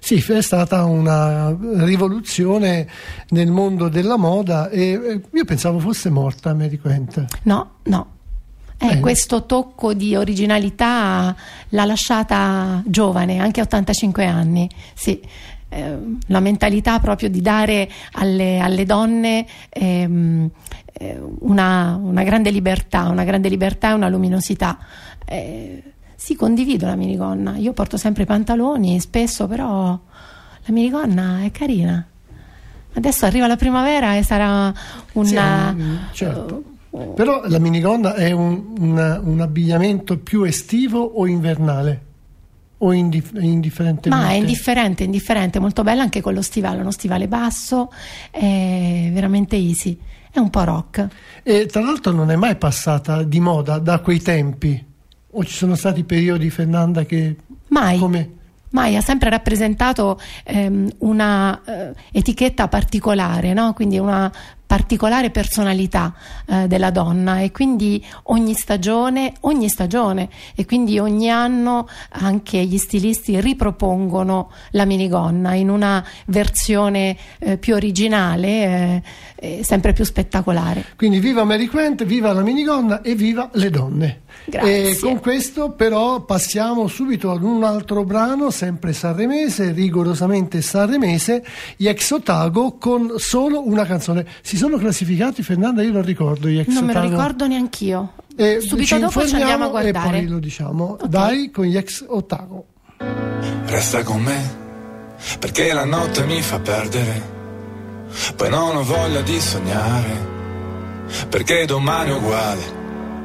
S2: Sì, è stata una rivoluzione nel mondo della moda e io pensavo fosse morta Mary Quant.
S3: No, no. Eh, questo tocco di originalità l'ha lasciata giovane, anche a ottantacinque anni, sì. Eh, la mentalità proprio di dare alle, alle donne ehm, eh, una, una grande libertà, una grande libertà e una luminosità. Eh, sì, condivido la minigonna, io porto sempre i pantaloni, spesso, però la minigonna è carina. Adesso arriva la primavera e sarà una...
S2: Sì, certo. Uh, Però la minigonna è un, una, un abbigliamento più estivo o invernale? O indif- indifferentemente?
S3: Ma è indifferente, indifferente, molto bella anche con lo stivale, uno stivale basso, è veramente easy, è un po' rock.
S2: E tra l'altro non è mai passata di moda da quei tempi? O ci sono stati periodi, Fernanda, che...
S3: Mai.
S2: Come...
S3: Mai, ha sempre rappresentato ehm, una eh, etichetta particolare, no? Quindi una particolare personalità eh, della donna, e quindi ogni stagione, ogni stagione e quindi ogni anno anche gli stilisti ripropongono la minigonna in una versione eh, più originale, eh, eh, sempre più spettacolare.
S2: Quindi viva Mary Quant, viva la minigonna e viva le donne.
S3: Grazie.
S2: E con questo però passiamo subito ad un altro brano, sempre sanremese, rigorosamente sanremese, gli Ex Otago con solo una canzone. Si sono classificati, Fernanda? Io non ricordo gli Ex
S3: Non
S2: Otago.
S3: me lo ricordo neanch'io.
S2: E
S3: subito dopo ci andiamo a guardare.
S2: E poi lo diciamo.
S3: Okay.
S2: Dai con gli Ex Otago.
S9: Resta con me, perché la notte mi fa perdere, poi non ho voglia di sognare, perché domani è uguale.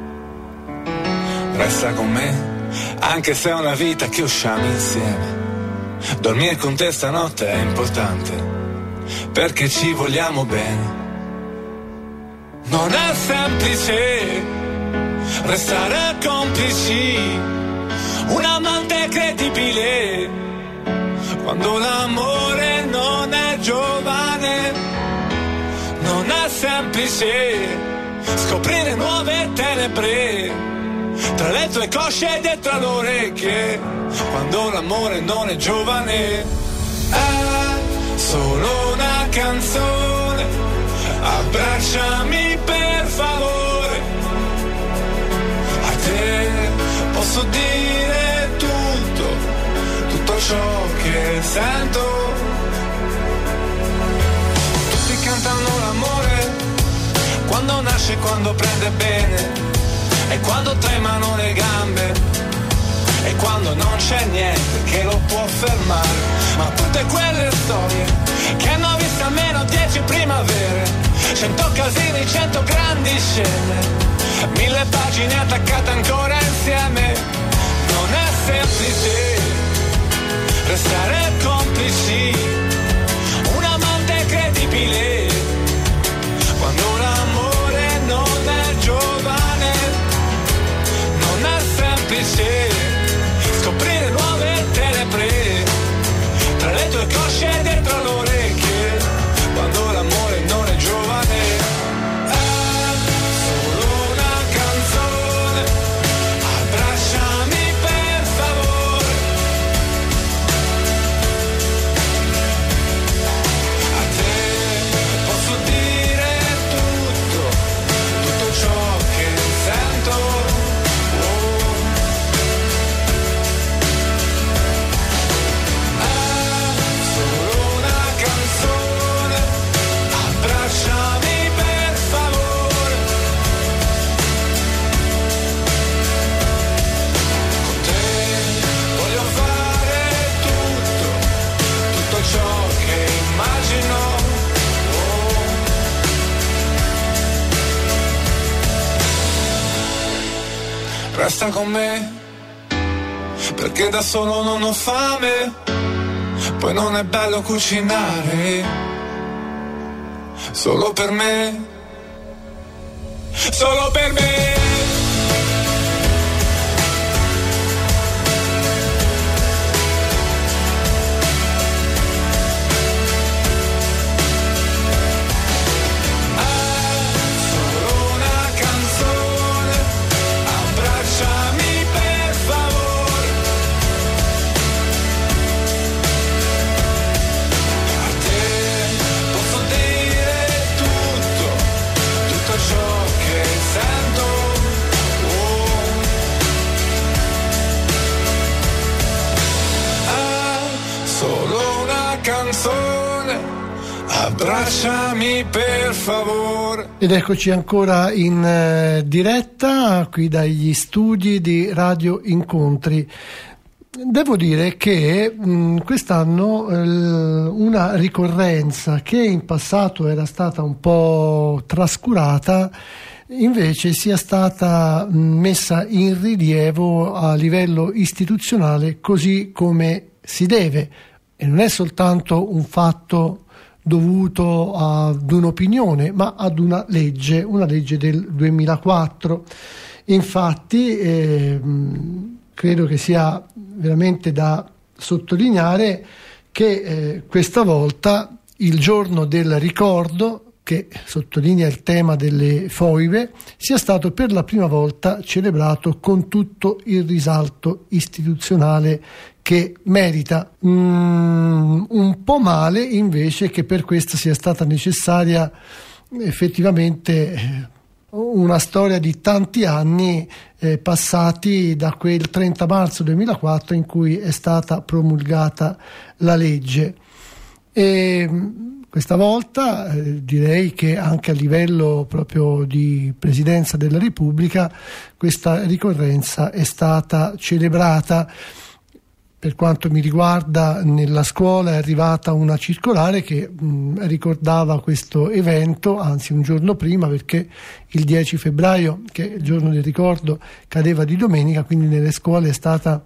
S9: Resta con me, anche se è una vita che usciamo insieme. Dormire con te stanotte è importante, perché ci vogliamo bene. Non è semplice restare complici, un amante credibile, quando l'amore non è giovane. Non è semplice scoprire nuove tenebre tra le tue cosce e dietro le orecchie, quando l'amore non è giovane. È solo una canzone, abbracciami per favore. A te posso dire tutto, tutto ciò che sento. Tutti cantano l'amore, quando nasce, quando prende bene, e quando tremano le gambe, e quando non c'è niente che lo può fermare. Ma tutte quelle storie che hanno visto almeno dieci primavere, cento casini, cento grandi scene, mille pagine attaccate ancora insieme. Non è semplice restare complici, un amante credibile, quando l'amore non è giovane. Non è semplice scoprire nuove tenebre tra le tue cosce e dietro le orecchie, quando l'amore non è giovane. È solo una canzone, abbracciami per favore. A te posso dire tutto, tutto ciò che sento. Resta con me, perché da solo non ho fame, poi non è bello cucinare, solo per me, solo per me. solo una canzone, abbracciami per favore.
S2: Ed eccoci ancora in eh, diretta qui dagli studi di Radio Incontri. Devo dire che mh, quest'anno eh, una ricorrenza che in passato era stata un po' trascurata invece sia stata mh, messa in rilievo a livello istituzionale così come si deve, e non è soltanto un fatto dovuto ad un'opinione ma ad una legge, una legge del duemilaquattro. Infatti eh, credo che sia veramente da sottolineare che eh, questa volta il giorno del ricordo, che sottolinea il tema delle foibe, sia stato per la prima volta celebrato con tutto il risalto istituzionale che merita. Mm, un po' male invece che per questo sia stata necessaria effettivamente una storia di tanti anni eh, passati da quel trenta marzo duemilaquattro in cui è stata promulgata la legge. E questa volta eh, direi che anche a livello proprio di Presidenza della Repubblica questa ricorrenza è stata celebrata. Per quanto mi riguarda, nella scuola è arrivata una circolare che mh, ricordava questo evento, anzi un giorno prima, perché il dieci febbraio, che è il giorno del ricordo, cadeva di domenica, quindi nelle scuole è stata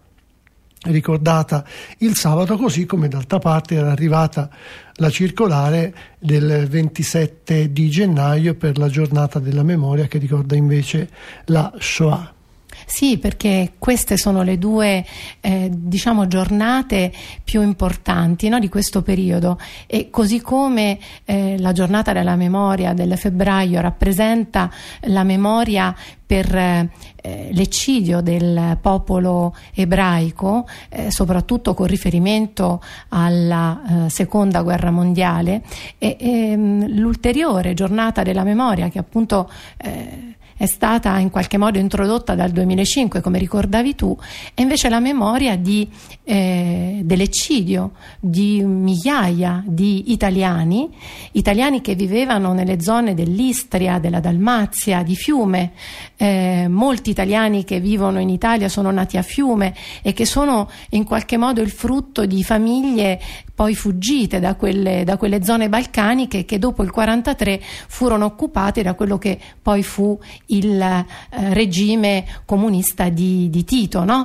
S2: ricordata il sabato, così come d'altra parte era arrivata la circolare del ventisette di gennaio per la giornata della memoria, che ricorda invece la Shoah.
S3: Sì, perché queste sono le due eh, diciamo giornate più importanti, no, di questo periodo, e così come eh, la giornata della memoria del febbraio rappresenta la memoria per eh, l'eccidio del popolo ebraico, eh, soprattutto con riferimento alla eh, seconda guerra mondiale, e ehm, l'ulteriore giornata della memoria che appunto eh, è stata in qualche modo introdotta dal duemilacinque, come ricordavi tu, è invece la memoria di, eh, dell'eccidio di migliaia di italiani, italiani che vivevano nelle zone dell'Istria, della Dalmazia, di Fiume. Eh, molti italiani che vivono in Italia sono nati a Fiume e che sono in qualche modo il frutto di famiglie poi fuggite da quelle, da quelle zone balcaniche che dopo il quarantatré furono occupate da quello che poi fu il eh, regime comunista di, di Tito, no?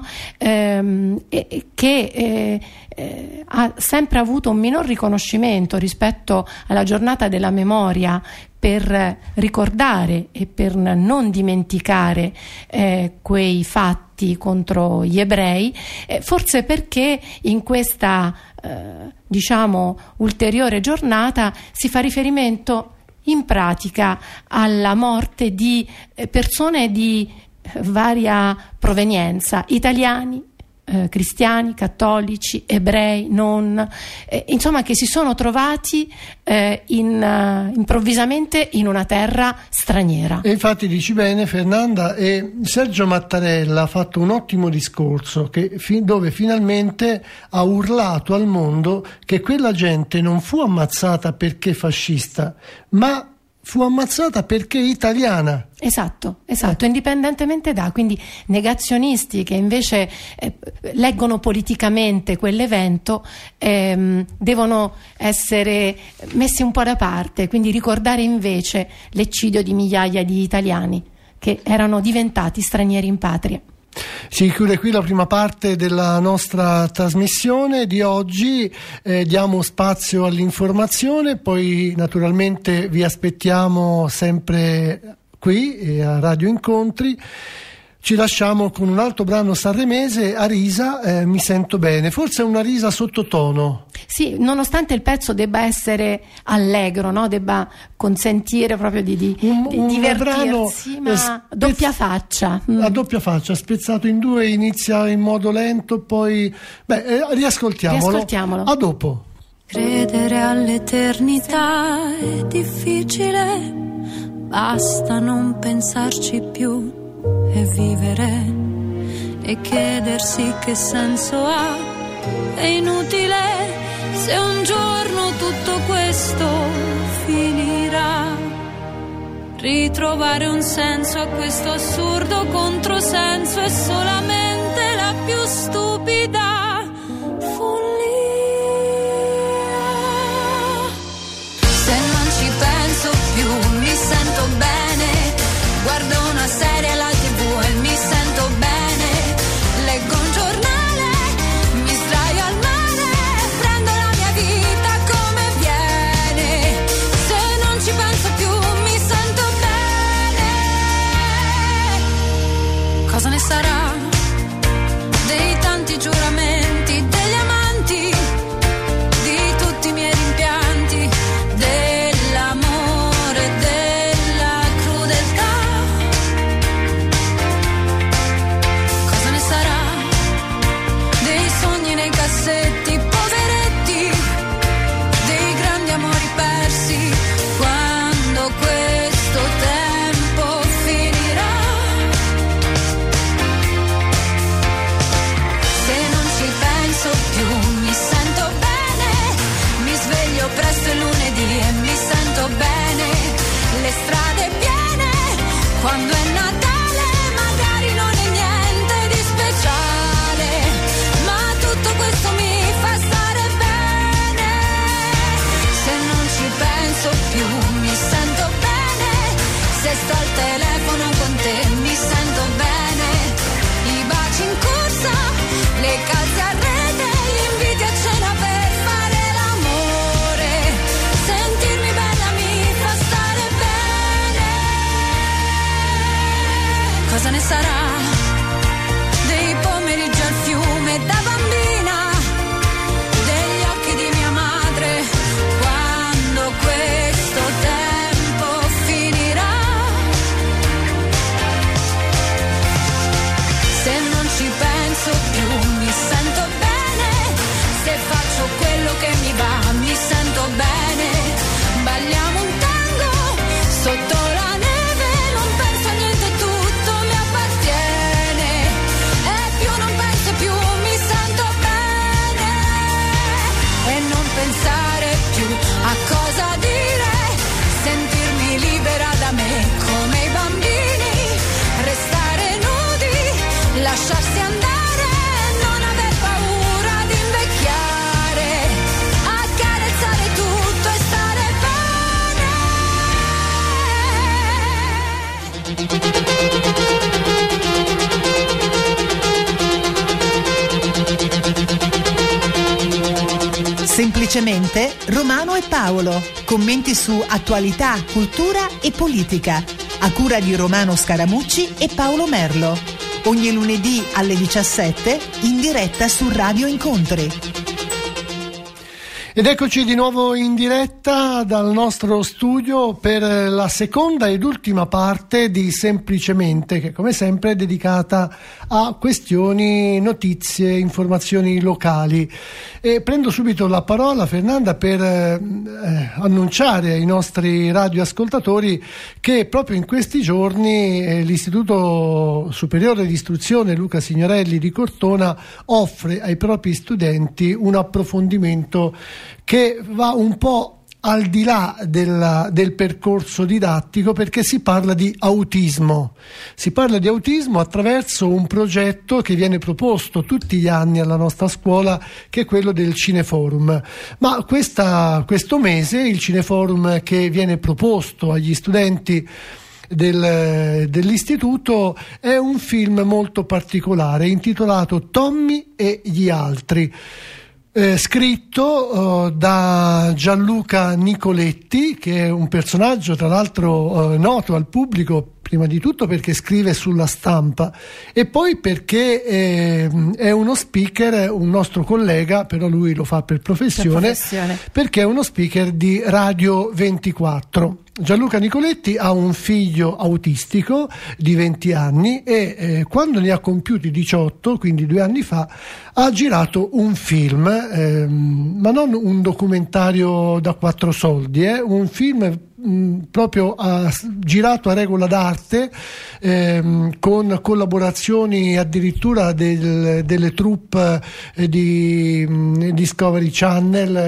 S3: Ehm, e, che eh, eh, ha sempre avuto un minor riconoscimento rispetto alla giornata della memoria, per ricordare e per non dimenticare eh, quei fatti contro gli ebrei, eh, forse perché in questa eh, diciamo ulteriore giornata si fa riferimento in pratica alla morte di eh, persone di varia provenienza, italiani, Eh, cristiani, cattolici, ebrei, non, eh, insomma, che si sono trovati eh, in, uh, improvvisamente in una terra straniera.
S2: E infatti dici bene, Fernanda, e Sergio Mattarella ha fatto un ottimo discorso che, fi- dove finalmente ha urlato al mondo che quella gente non fu ammazzata perché fascista, ma fu ammazzata perché italiana.
S3: Esatto, esatto, eh. indipendentemente da, quindi negazionisti che invece eh, leggono politicamente quell'evento ehm, devono essere messi un po' da parte, quindi ricordare invece l'eccidio di migliaia di italiani che erano diventati stranieri in patria.
S2: Si chiude qui la prima parte della nostra trasmissione di oggi, eh, diamo spazio all'informazione, poi naturalmente vi aspettiamo sempre qui eh, a Radio Incontri. Ci lasciamo con un altro brano sanremese, Arisa, eh, Mi sento bene, forse una risa sottotono.
S3: Sì, nonostante il pezzo debba essere allegro, no? Debba consentire proprio di, di,
S2: un,
S3: di
S2: un
S3: divertirsi, ma
S2: spez-
S3: doppia faccia. Mm.
S2: A doppia faccia, spezzato in due, inizia in modo lento, poi... Beh, eh, riascoltiamolo.
S3: Riascoltiamolo.
S2: A dopo.
S10: Credere all'eternità è difficile, basta non pensarci più e vivere e chiedersi che senso ha. È inutile questo finirà. Ritrovare un senso a questo assurdo controsenso è solamente la più stupida follia. Se non ci penso più mi sento bene, guardo una serie alla tivù e mi sento bene, leggo un giornale, mi sdraio al mare, prendo la mia vita come viene. Se non ci penso più mi sento bene. Cosa ne sarà dei tanti giuramenti, degli amanti, di tutti i miei rimpianti, dell'amore, della crudeltà? Cosa ne sarà dei sogni nei cassetti, poveretti, dei grandi amori persi, quando questo tempo finirà? Se non ci penso più mi sento bene, mi sveglio presto il lunedì e mi sento bene, le strade piene, quando è Natale magari non è niente di speciale, ma tutto questo mi fa stare bene. Se non ci penso più mi sento bene, se sto al telefono con te mi sento bene, i baci in corsa, le calze a rete, gli inviti a cena per fare l'amore, sentirmi bella mi fa stare bene. Cosa ne sarà dei pomeriggi al fiume da bambina, degli occhi di mia madre, quando questo tempo finirà? Se non ci penso più mi sento bene, se faccio quello che mi va mi sento bene, balliamo un tango sotto la neve, non penso a niente, tutto mi appartiene, e più non penso più mi sento bene, e non pensare più a cosa dire, sentirmi libera da me come i bambini, restare nudi, lasciarsi andare, non aver paura di invecchiare, accarezzare tutto e stare
S1: bene. Semplicemente Romano e Paolo. Commenti su attualità, cultura e politica. A cura di Romano Scaramucci e Paolo Merlo. Ogni lunedì alle diciassette in diretta su Radio Incontri.
S2: Ed eccoci di nuovo in diretta dal nostro studio per la seconda ed ultima parte di Semplicemente, che come sempre è dedicata a questioni, notizie, informazioni locali. E prendo subito la parola, Fernanda, per eh, annunciare ai nostri radioascoltatori che proprio in questi giorni eh, l'Istituto Superiore di Istruzione Luca Signorelli di Cortona offre ai propri studenti un approfondimento che va un po' al di là della, del percorso didattico, perché si parla di autismo. Si parla di autismo attraverso un progetto che viene proposto tutti gli anni alla nostra scuola, che è quello del Cineforum. Ma questa, questo mese il Cineforum che viene proposto agli studenti Del, dell'istituto è un film molto particolare intitolato Tommy e gli altri, eh, scritto uh, da Gianluca Nicoletti, che è un personaggio tra l'altro uh, noto al pubblico prima di tutto perché scrive sulla Stampa e poi perché eh, è uno speaker, un nostro collega, però lui lo fa per professione, per professione. Perché è uno speaker di Radio ventiquattro. Gianluca Nicoletti ha un figlio autistico di venti anni e eh, quando ne ha compiuti diciotto, quindi due anni fa, ha girato un film, ehm, ma non un documentario da quattro soldi, eh, un film mh, proprio ha girato a regola d'arte, ehm, con collaborazioni addirittura del, delle troupe eh, di mh, Discovery Channel,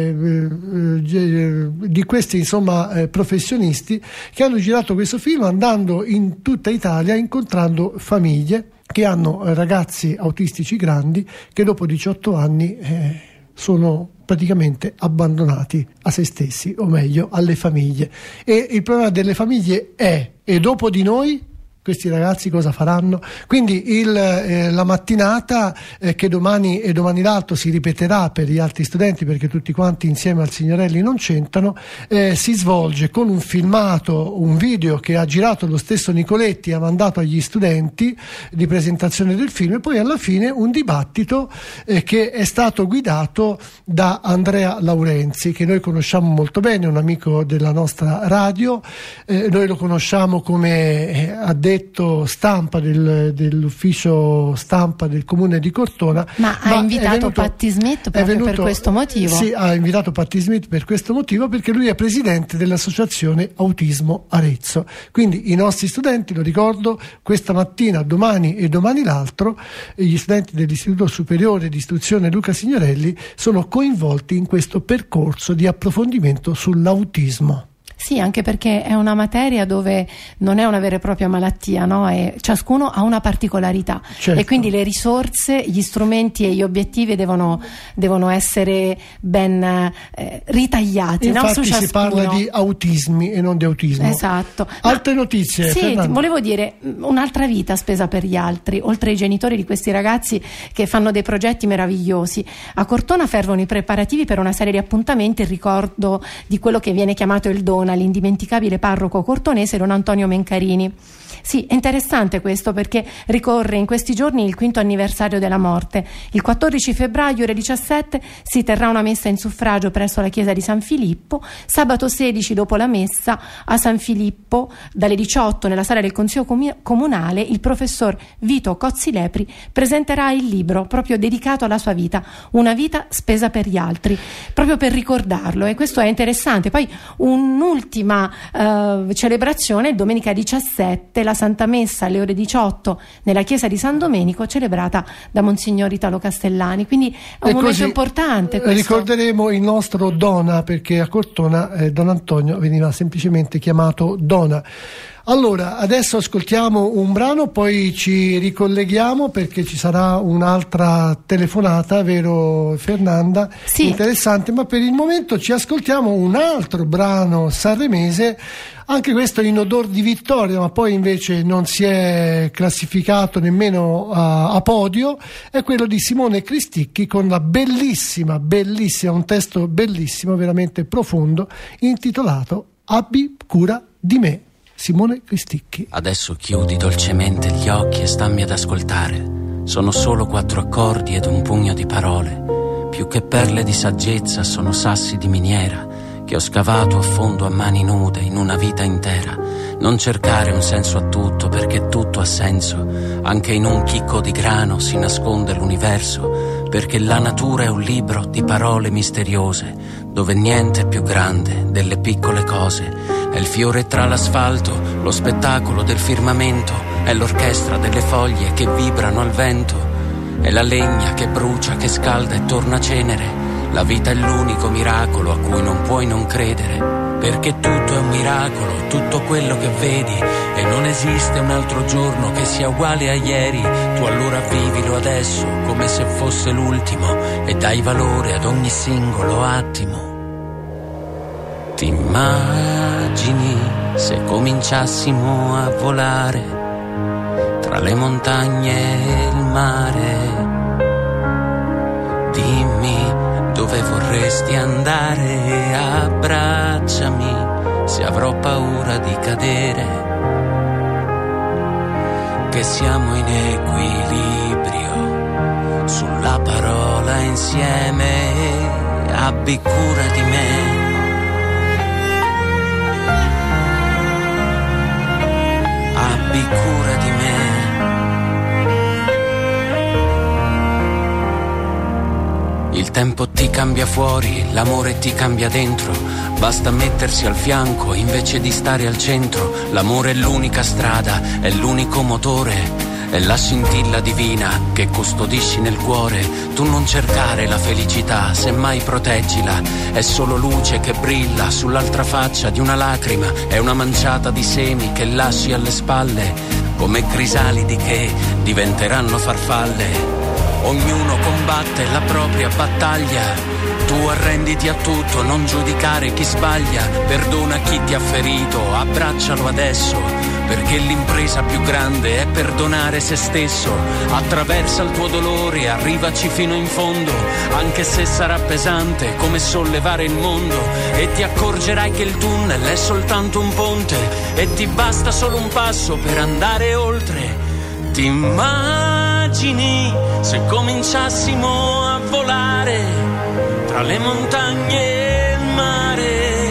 S2: eh, eh, di questi insomma eh, professionisti che hanno girato questo film andando in tutta Italia, incontrando famiglie che hanno ragazzi autistici grandi che dopo diciotto anni eh, sono praticamente abbandonati a se stessi, o meglio alle famiglie. E il problema delle famiglie è: e dopo di noi questi ragazzi cosa faranno? Quindi il, eh, la mattinata eh, che domani e domani l'altro si ripeterà per gli altri studenti, perché tutti quanti insieme al Signorelli non c'entrano, eh, si svolge con un filmato, un video che ha girato lo stesso Nicoletti, ha mandato agli studenti di presentazione del film, e poi alla fine un dibattito eh, che è stato guidato da Andrea Laurenzi, che noi conosciamo molto bene, un amico della nostra radio. Eh, noi lo conosciamo come eh, addetto stampa del, dell'ufficio stampa del comune di Cortona.
S3: Ma, ma ha invitato venuto, Patti Smith proprio venuto, per questo motivo?
S2: Sì, ha invitato Patti Smith per questo motivo, perché lui è presidente dell'associazione Autismo Arezzo. Quindi i nostri studenti, lo ricordo, questa mattina, domani e domani l'altro, gli studenti dell'Istituto Superiore di Istruzione Luca Signorelli sono coinvolti in questo percorso di approfondimento sull'autismo.
S3: Sì, anche perché è una materia dove non è una vera e propria malattia, no? E ciascuno ha una particolarità, certo. E quindi le risorse, gli strumenti e gli obiettivi devono, devono essere ben eh, ritagliati.
S2: Infatti,
S3: no? Su
S2: si
S3: ciascuno.
S2: parla di autismi e non di autismo.
S3: Esatto.
S2: Altre Ma, notizie?
S3: Sì,
S2: Fernando.
S3: Volevo dire, un'altra vita spesa per gli altri, oltre ai genitori di questi ragazzi che fanno dei progetti meravigliosi. A Cortona fervono i preparativi per una serie di appuntamenti in ricordo di quello che viene chiamato il dono, l'indimenticabile parroco cortonese Don Antonio Mencarini. Sì, è interessante questo perché ricorre in questi giorni il quinto anniversario della morte. Il quattordici febbraio ore diciassette si terrà una messa in suffragio presso la chiesa di San Filippo. Sabato sedici, dopo la messa, a San Filippo dalle diciotto nella sala del Consiglio Comunale, il professor Vito Cozzi-Lepri presenterà il libro proprio dedicato alla sua vita, Una vita spesa per gli altri, proprio per ricordarlo, e questo è interessante. Poi un'ultima uh, celebrazione domenica diciassette, la Santa Messa alle ore diciotto nella chiesa di San Domenico, celebrata da Monsignor Italo Castellani. Quindi è un e momento importante questo.
S2: Ricorderemo il nostro Dona, perché a Cortona eh, Don Antonio veniva semplicemente chiamato Dona. Allora, adesso ascoltiamo un brano, poi ci ricolleghiamo perché ci sarà un'altra telefonata, vero Fernanda?
S3: Sì.
S2: Interessante, ma per il momento ci ascoltiamo un altro brano sanremese, anche questo in odor di vittoria, ma poi invece non si è classificato nemmeno a, a podio. È quello di Simone Cristicchi con la bellissima, bellissima, un testo bellissimo, veramente profondo, intitolato Abbi cura di me. Simone Cristicchi.
S11: Adesso chiudi dolcemente gli occhi e stammi ad ascoltare. Sono solo quattro accordi ed un pugno di parole. Più che perle di saggezza sono sassi di miniera che ho scavato a fondo a mani nude in una vita intera. Non cercare un senso a tutto, perché tutto ha senso. Anche in un chicco di grano si nasconde l'universo, perché la natura è un libro di parole misteriose, dove niente è più grande delle piccole cose. È il fiore tra l'asfalto, lo spettacolo del firmamento, è l'orchestra delle foglie che vibrano al vento, è la legna che brucia, che scalda e torna cenere. La vita è l'unico miracolo a cui non puoi non credere, perché tutto è un miracolo, tutto quello che vedi, e non esiste un altro giorno che sia uguale a ieri. Tu allora vivilo adesso come se fosse l'ultimo e dai valore ad ogni singolo attimo. Ti immagini se cominciassimo a volare tra le montagne e il mare? Dimmi dove vorresti andare, abbracciami se avrò paura di cadere, che siamo in equilibrio sulla parola insieme. Abbi cura di me. Abbi cura di me. Il tempo ti cambia fuori, l'amore ti cambia dentro. Basta mettersi al fianco invece di stare al centro. L'amore è l'unica strada, è l'unico motore. È la scintilla divina che custodisci nel cuore. Tu non cercare la felicità, semmai proteggila. È solo luce che brilla sull'altra faccia di una lacrima. È una manciata di semi che lasci alle spalle, come crisalidi che diventeranno farfalle. Ognuno combatte la propria battaglia. Tu arrenditi a tutto, non giudicare chi sbaglia. Perdona chi ti ha ferito, abbraccialo adesso, perché l'impresa più grande è perdonare se stesso. Attraversa il tuo dolore, arrivaci fino in fondo, anche se sarà pesante come sollevare il mondo. E ti accorgerai che il tunnel è soltanto un ponte e ti basta solo un passo per andare oltre. Ti immagini se cominciassimo a volare tra le montagne e il mare?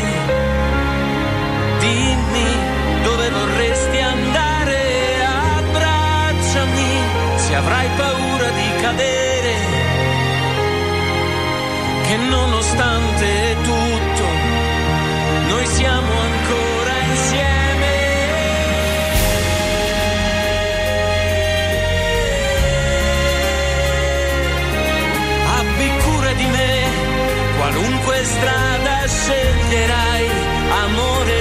S11: Dimmi dove vorresti andare, abbracciami se avrai paura di cadere, che nonostante tutto noi siamo ancora insieme. Abbi cura di me, qualunque strada sceglierai, amore.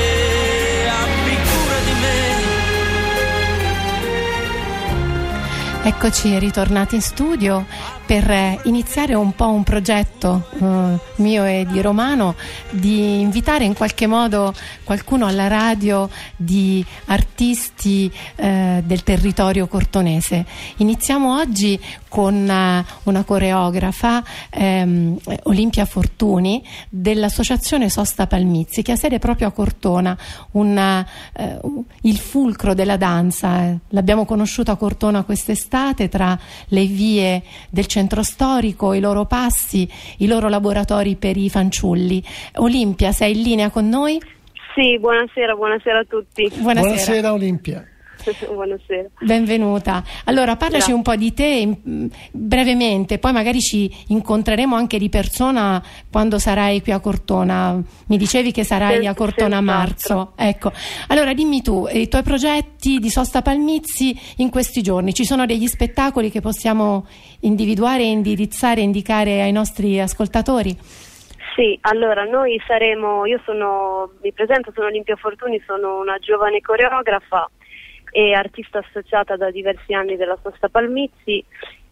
S3: Eccoci ritornati in studio per iniziare un po' un progetto eh, mio e di Romano, di invitare in qualche modo qualcuno alla radio di artisti eh, del territorio cortonese. Iniziamo oggi con uh, una coreografa, ehm, Olimpia Fortuni, dell'associazione Sosta Palmizzi, che ha sede proprio a Cortona, una, eh, il fulcro della danza. Eh. L'abbiamo conosciuta a Cortona quest'estate tra le vie del centro storico, i loro passi, i loro laboratori per i fanciulli. Olimpia, sei in linea con noi?
S12: Sì, buonasera, buonasera a tutti.
S3: Buonasera,
S2: buonasera Olimpia.
S12: Buonasera.
S3: Benvenuta. Allora, parlaci
S12: Grazie.
S3: un po' di te in, brevemente, poi magari ci incontreremo anche di persona quando sarai qui a Cortona. Mi dicevi che sarai
S12: Sen-
S3: a Cortona a marzo. Ecco. Allora, dimmi tu, i tuoi progetti di Sosta Palmizzi in questi giorni. Ci sono degli spettacoli che possiamo individuare, indirizzare, indicare ai nostri ascoltatori?
S12: Sì, allora noi saremo, io sono, mi presento, sono Olimpia Fortuni, sono una giovane coreografa e artista associata da diversi anni della Sosta Palmizzi,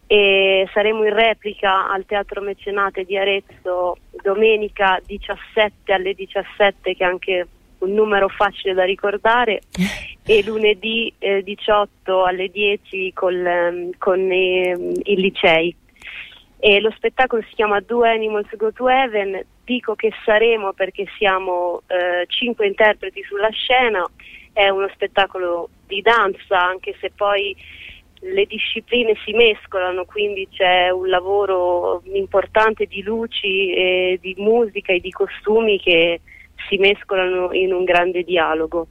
S12: e saremo in replica al Teatro Mecenate di Arezzo domenica diciassette alle diciassette, che è anche un numero facile da ricordare, e lunedì eh, diciotto alle dieci col, con eh, i licei. E lo spettacolo si chiama Two Animals Go to Heaven. Dico che saremo perché siamo eh, cinque interpreti sulla scena. È uno spettacolo di danza, anche se poi le discipline si mescolano, quindi c'è un lavoro importante di luci e di musica e di costumi che si mescolano in un grande dialogo.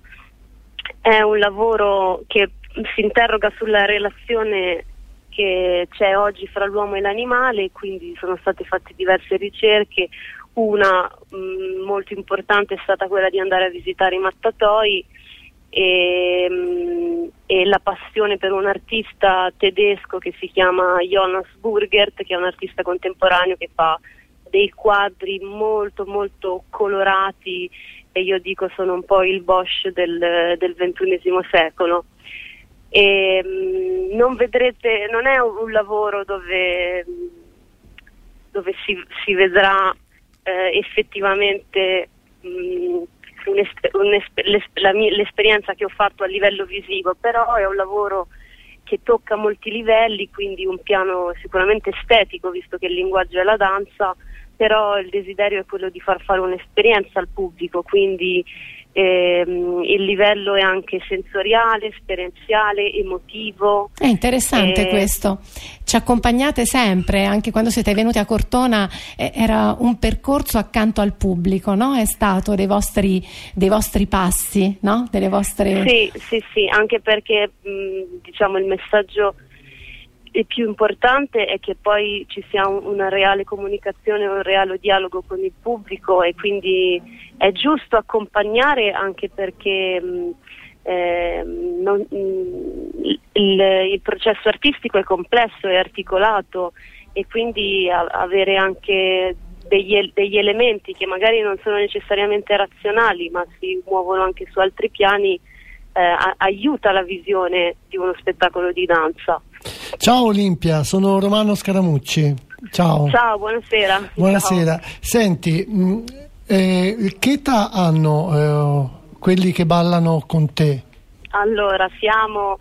S12: È un lavoro che si interroga sulla relazione che c'è oggi fra l'uomo e l'animale, quindi sono state fatte diverse ricerche. Una mh, molto importante è stata quella di andare a visitare i mattatoi e, mh, e la passione per un artista tedesco che si chiama Jonas Burgert, che è un artista contemporaneo che fa dei quadri molto molto colorati, e io dico sono un po' il Bosch del, del ventunesimo secolo. E, mh, non vedrete, non è un, un lavoro dove, dove si, si vedrà eh, effettivamente mh, un'esper- un'esper- l'esper- la mia, l'esperienza che ho fatto a livello visivo, però è un lavoro che tocca molti livelli, quindi un piano sicuramente estetico, visto che il linguaggio è la danza, però il desiderio è quello di far fare un'esperienza al pubblico, quindi ehm, il livello è anche sensoriale, esperienziale, emotivo.
S3: È interessante eh, questo. Ci accompagnate sempre, anche quando siete venuti a Cortona eh, era un percorso accanto al pubblico, no? È stato dei vostri, dei vostri passi, no? Delle vostre...
S12: Sì, sì, sì, anche perché mh, diciamo il messaggio il più importante è che poi ci sia un, una reale comunicazione, un reale dialogo con il pubblico, e quindi è giusto accompagnare, anche perché mh, eh, non, mh, il, il processo artistico è complesso e articolato, e quindi a, avere anche degli, degli elementi che magari non sono necessariamente razionali, ma si muovono anche su altri piani, eh, a, aiuta la visione di uno spettacolo di danza.
S2: Ciao Olimpia, sono Romano Scaramucci. Ciao.
S12: Ciao, buonasera.
S2: Buonasera.
S12: Ciao.
S2: Senti, mh, eh, che età hanno eh, quelli che ballano con te?
S12: Allora, siamo,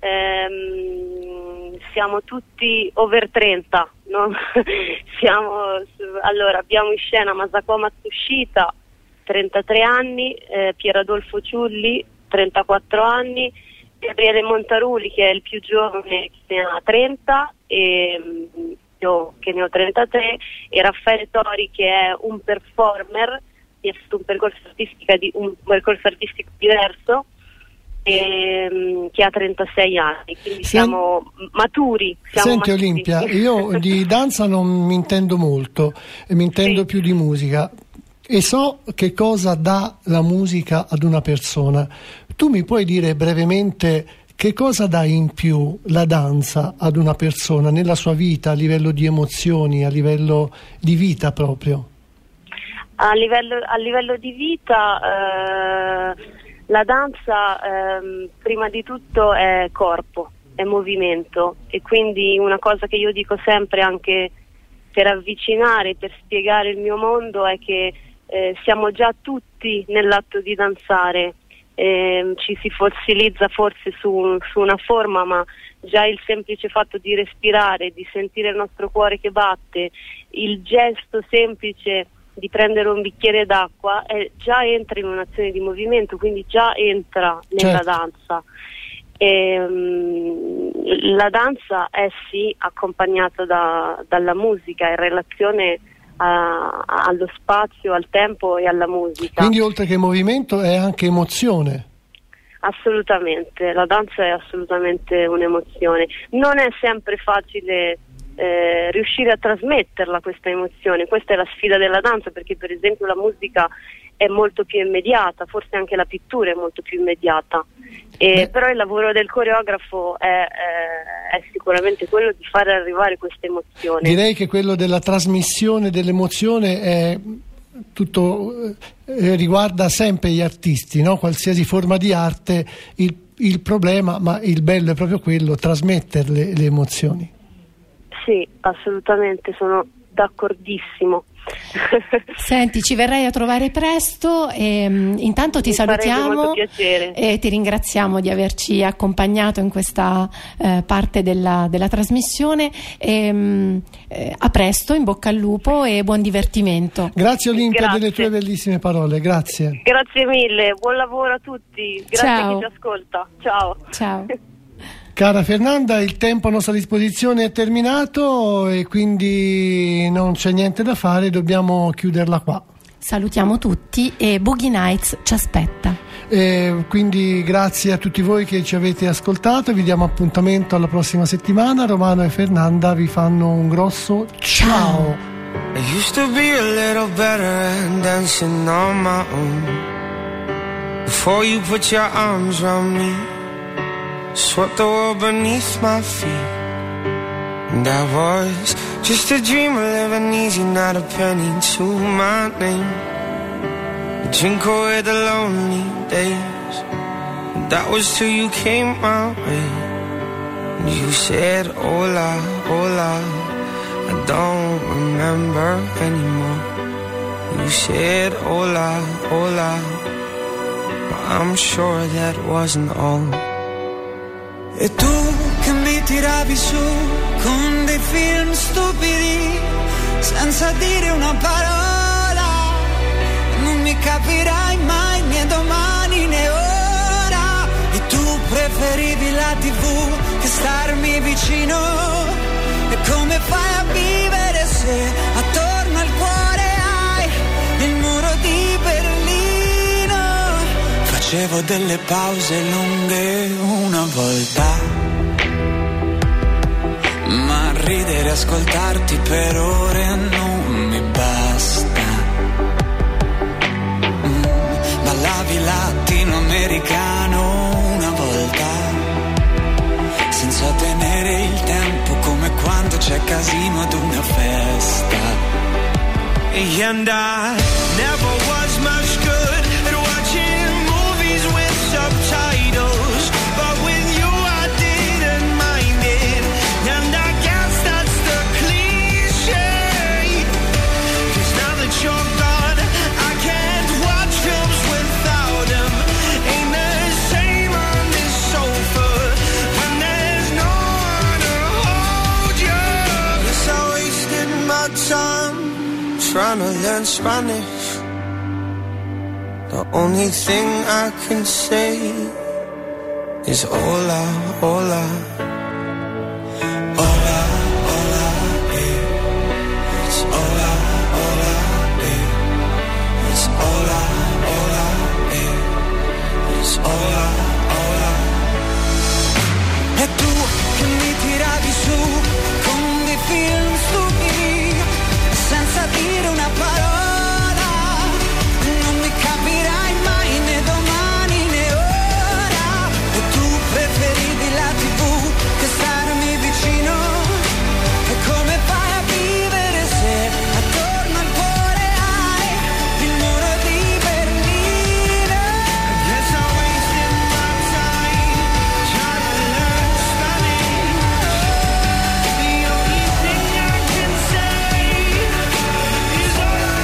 S12: ehm, siamo tutti over trenta, no? siamo, allora, abbiamo in scena Masako Matsushita, trentatré anni, eh, Pier Adolfo Ciulli, trentaquattro anni, Gabriele Montaruli, che è il più giovane, che ne ha trenta, e io che ne ho trentatré, e Raffaele Tori, che è un performer, che ha fatto un percorso artistico, di, un percorso artistico diverso, e, che ha trentasei anni, quindi
S2: Sen-
S12: siamo maturi. Siamo
S2: Senti
S12: maturi.
S2: Olimpia, io di danza non mi intendo molto, mi intendo
S12: Sì.
S2: più di musica, e so che cosa dà la musica ad una persona. Tu mi puoi dire brevemente che cosa dà in più la danza ad una persona nella sua vita, a livello di emozioni, a livello di vita proprio?
S12: A livello, a livello di vita, eh, la danza ehm, prima di tutto è corpo, è movimento, e quindi una cosa che io dico sempre, anche per avvicinare, per spiegare il mio mondo, è che eh, siamo già tutti nell'atto di danzare. Eh, ci si fossilizza forse su, su una forma, ma già il semplice fatto di respirare, di sentire il nostro cuore che batte, il gesto semplice di prendere un bicchiere d'acqua, eh, già entra in un'azione di movimento, quindi già entra nella
S2: Certo.
S12: danza. E, um, la danza è sì accompagnata da, dalla musica, in relazione a, allo spazio, al tempo e alla musica.
S2: Quindi oltre che movimento è anche emozione.
S12: Assolutamente, la danza è assolutamente un'emozione. Non è sempre facile eh, riuscire a trasmetterla questa emozione, questa è la sfida della danza, perché per esempio la musica è molto più immediata, forse anche la pittura è molto più immediata, e però il lavoro del coreografo è, è, è sicuramente quello di far arrivare questa emozione.
S2: Direi che quello della trasmissione dell'emozione è tutto, eh, riguarda sempre gli artisti, no? Qualsiasi forma di arte, il, il problema, ma il bello è proprio quello, trasmettere le, le emozioni.
S12: Sì, assolutamente, sono d'accordissimo.
S3: Senti, ci verrai a trovare presto, e um, intanto ti
S12: Mi farebbe
S3: salutiamo
S12: molto piacere.
S3: e ti ringraziamo di averci accompagnato in questa eh, parte della, della trasmissione, e, um, eh, a presto, in bocca al lupo e buon divertimento.
S2: Grazie Olimpia
S12: Grazie.
S2: delle tue bellissime parole, grazie.
S12: Grazie mille, buon lavoro a tutti, grazie
S3: Ciao.
S12: a chi ci ascolta, ciao.
S3: Ciao.
S2: Cara Fernanda, il tempo a nostra disposizione è terminato e quindi non c'è niente da fare, dobbiamo chiuderla qua.
S3: Salutiamo tutti e Boogie Nights ci aspetta.
S2: E quindi grazie a tutti voi che ci avete ascoltato, vi diamo appuntamento alla prossima settimana. Romano e Fernanda vi fanno un grosso ciao.
S13: I used to be a little better at dancing on my own. Before you put your arms around me, swept the world beneath my feet. And I was just a dreamer living easy, not a penny to my name. Drink away the lonely days. And that was till you came my way. And you said, hola, hola. I don't remember anymore. You said, hola, hola. But I'm sure that wasn't all.
S7: E tu che mi tiravi su con dei film stupidi, senza dire una parola, non mi capirai mai né domani né ora. E tu preferivi la tivù che starmi vicino. E come fai a vivere se attorno al cuore hai il muro di Berlino? Facevo delle pause lunghe una volta,
S14: ridere, ascoltarti per ore non mi basta. Mm, ballavi latinoamericano una volta, senza tenere il tempo, come quando c'è casino ad una festa.
S13: And I never was much good at watching movies with subtitles, but with you I didn't mind it, and I guess that's the cliche, 'cause now that you're gone I can't watch films without them. Ain't the same on this sofa when there's no one to hold you. Guess I wasted my time trying to learn Spanish. The only thing I can say is hola, hola. Hola, hola, eh. It's hola, hola, eh. It's hola, hola, eh. It's hola, hola. E tu che mi tiravi su con dei film stupidi, senza dire una parola, non mi capirai mai né domani né ora. E tu preferivi la tivù che starmi vicino. E come fai a vivere se attorno al cuore hai il muro di Berlino? I guess I wasted my time trying to learn Spanish. The only thing I can say is hola.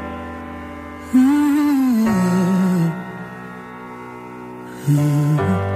S13: Mm-hmm. Mm-hmm.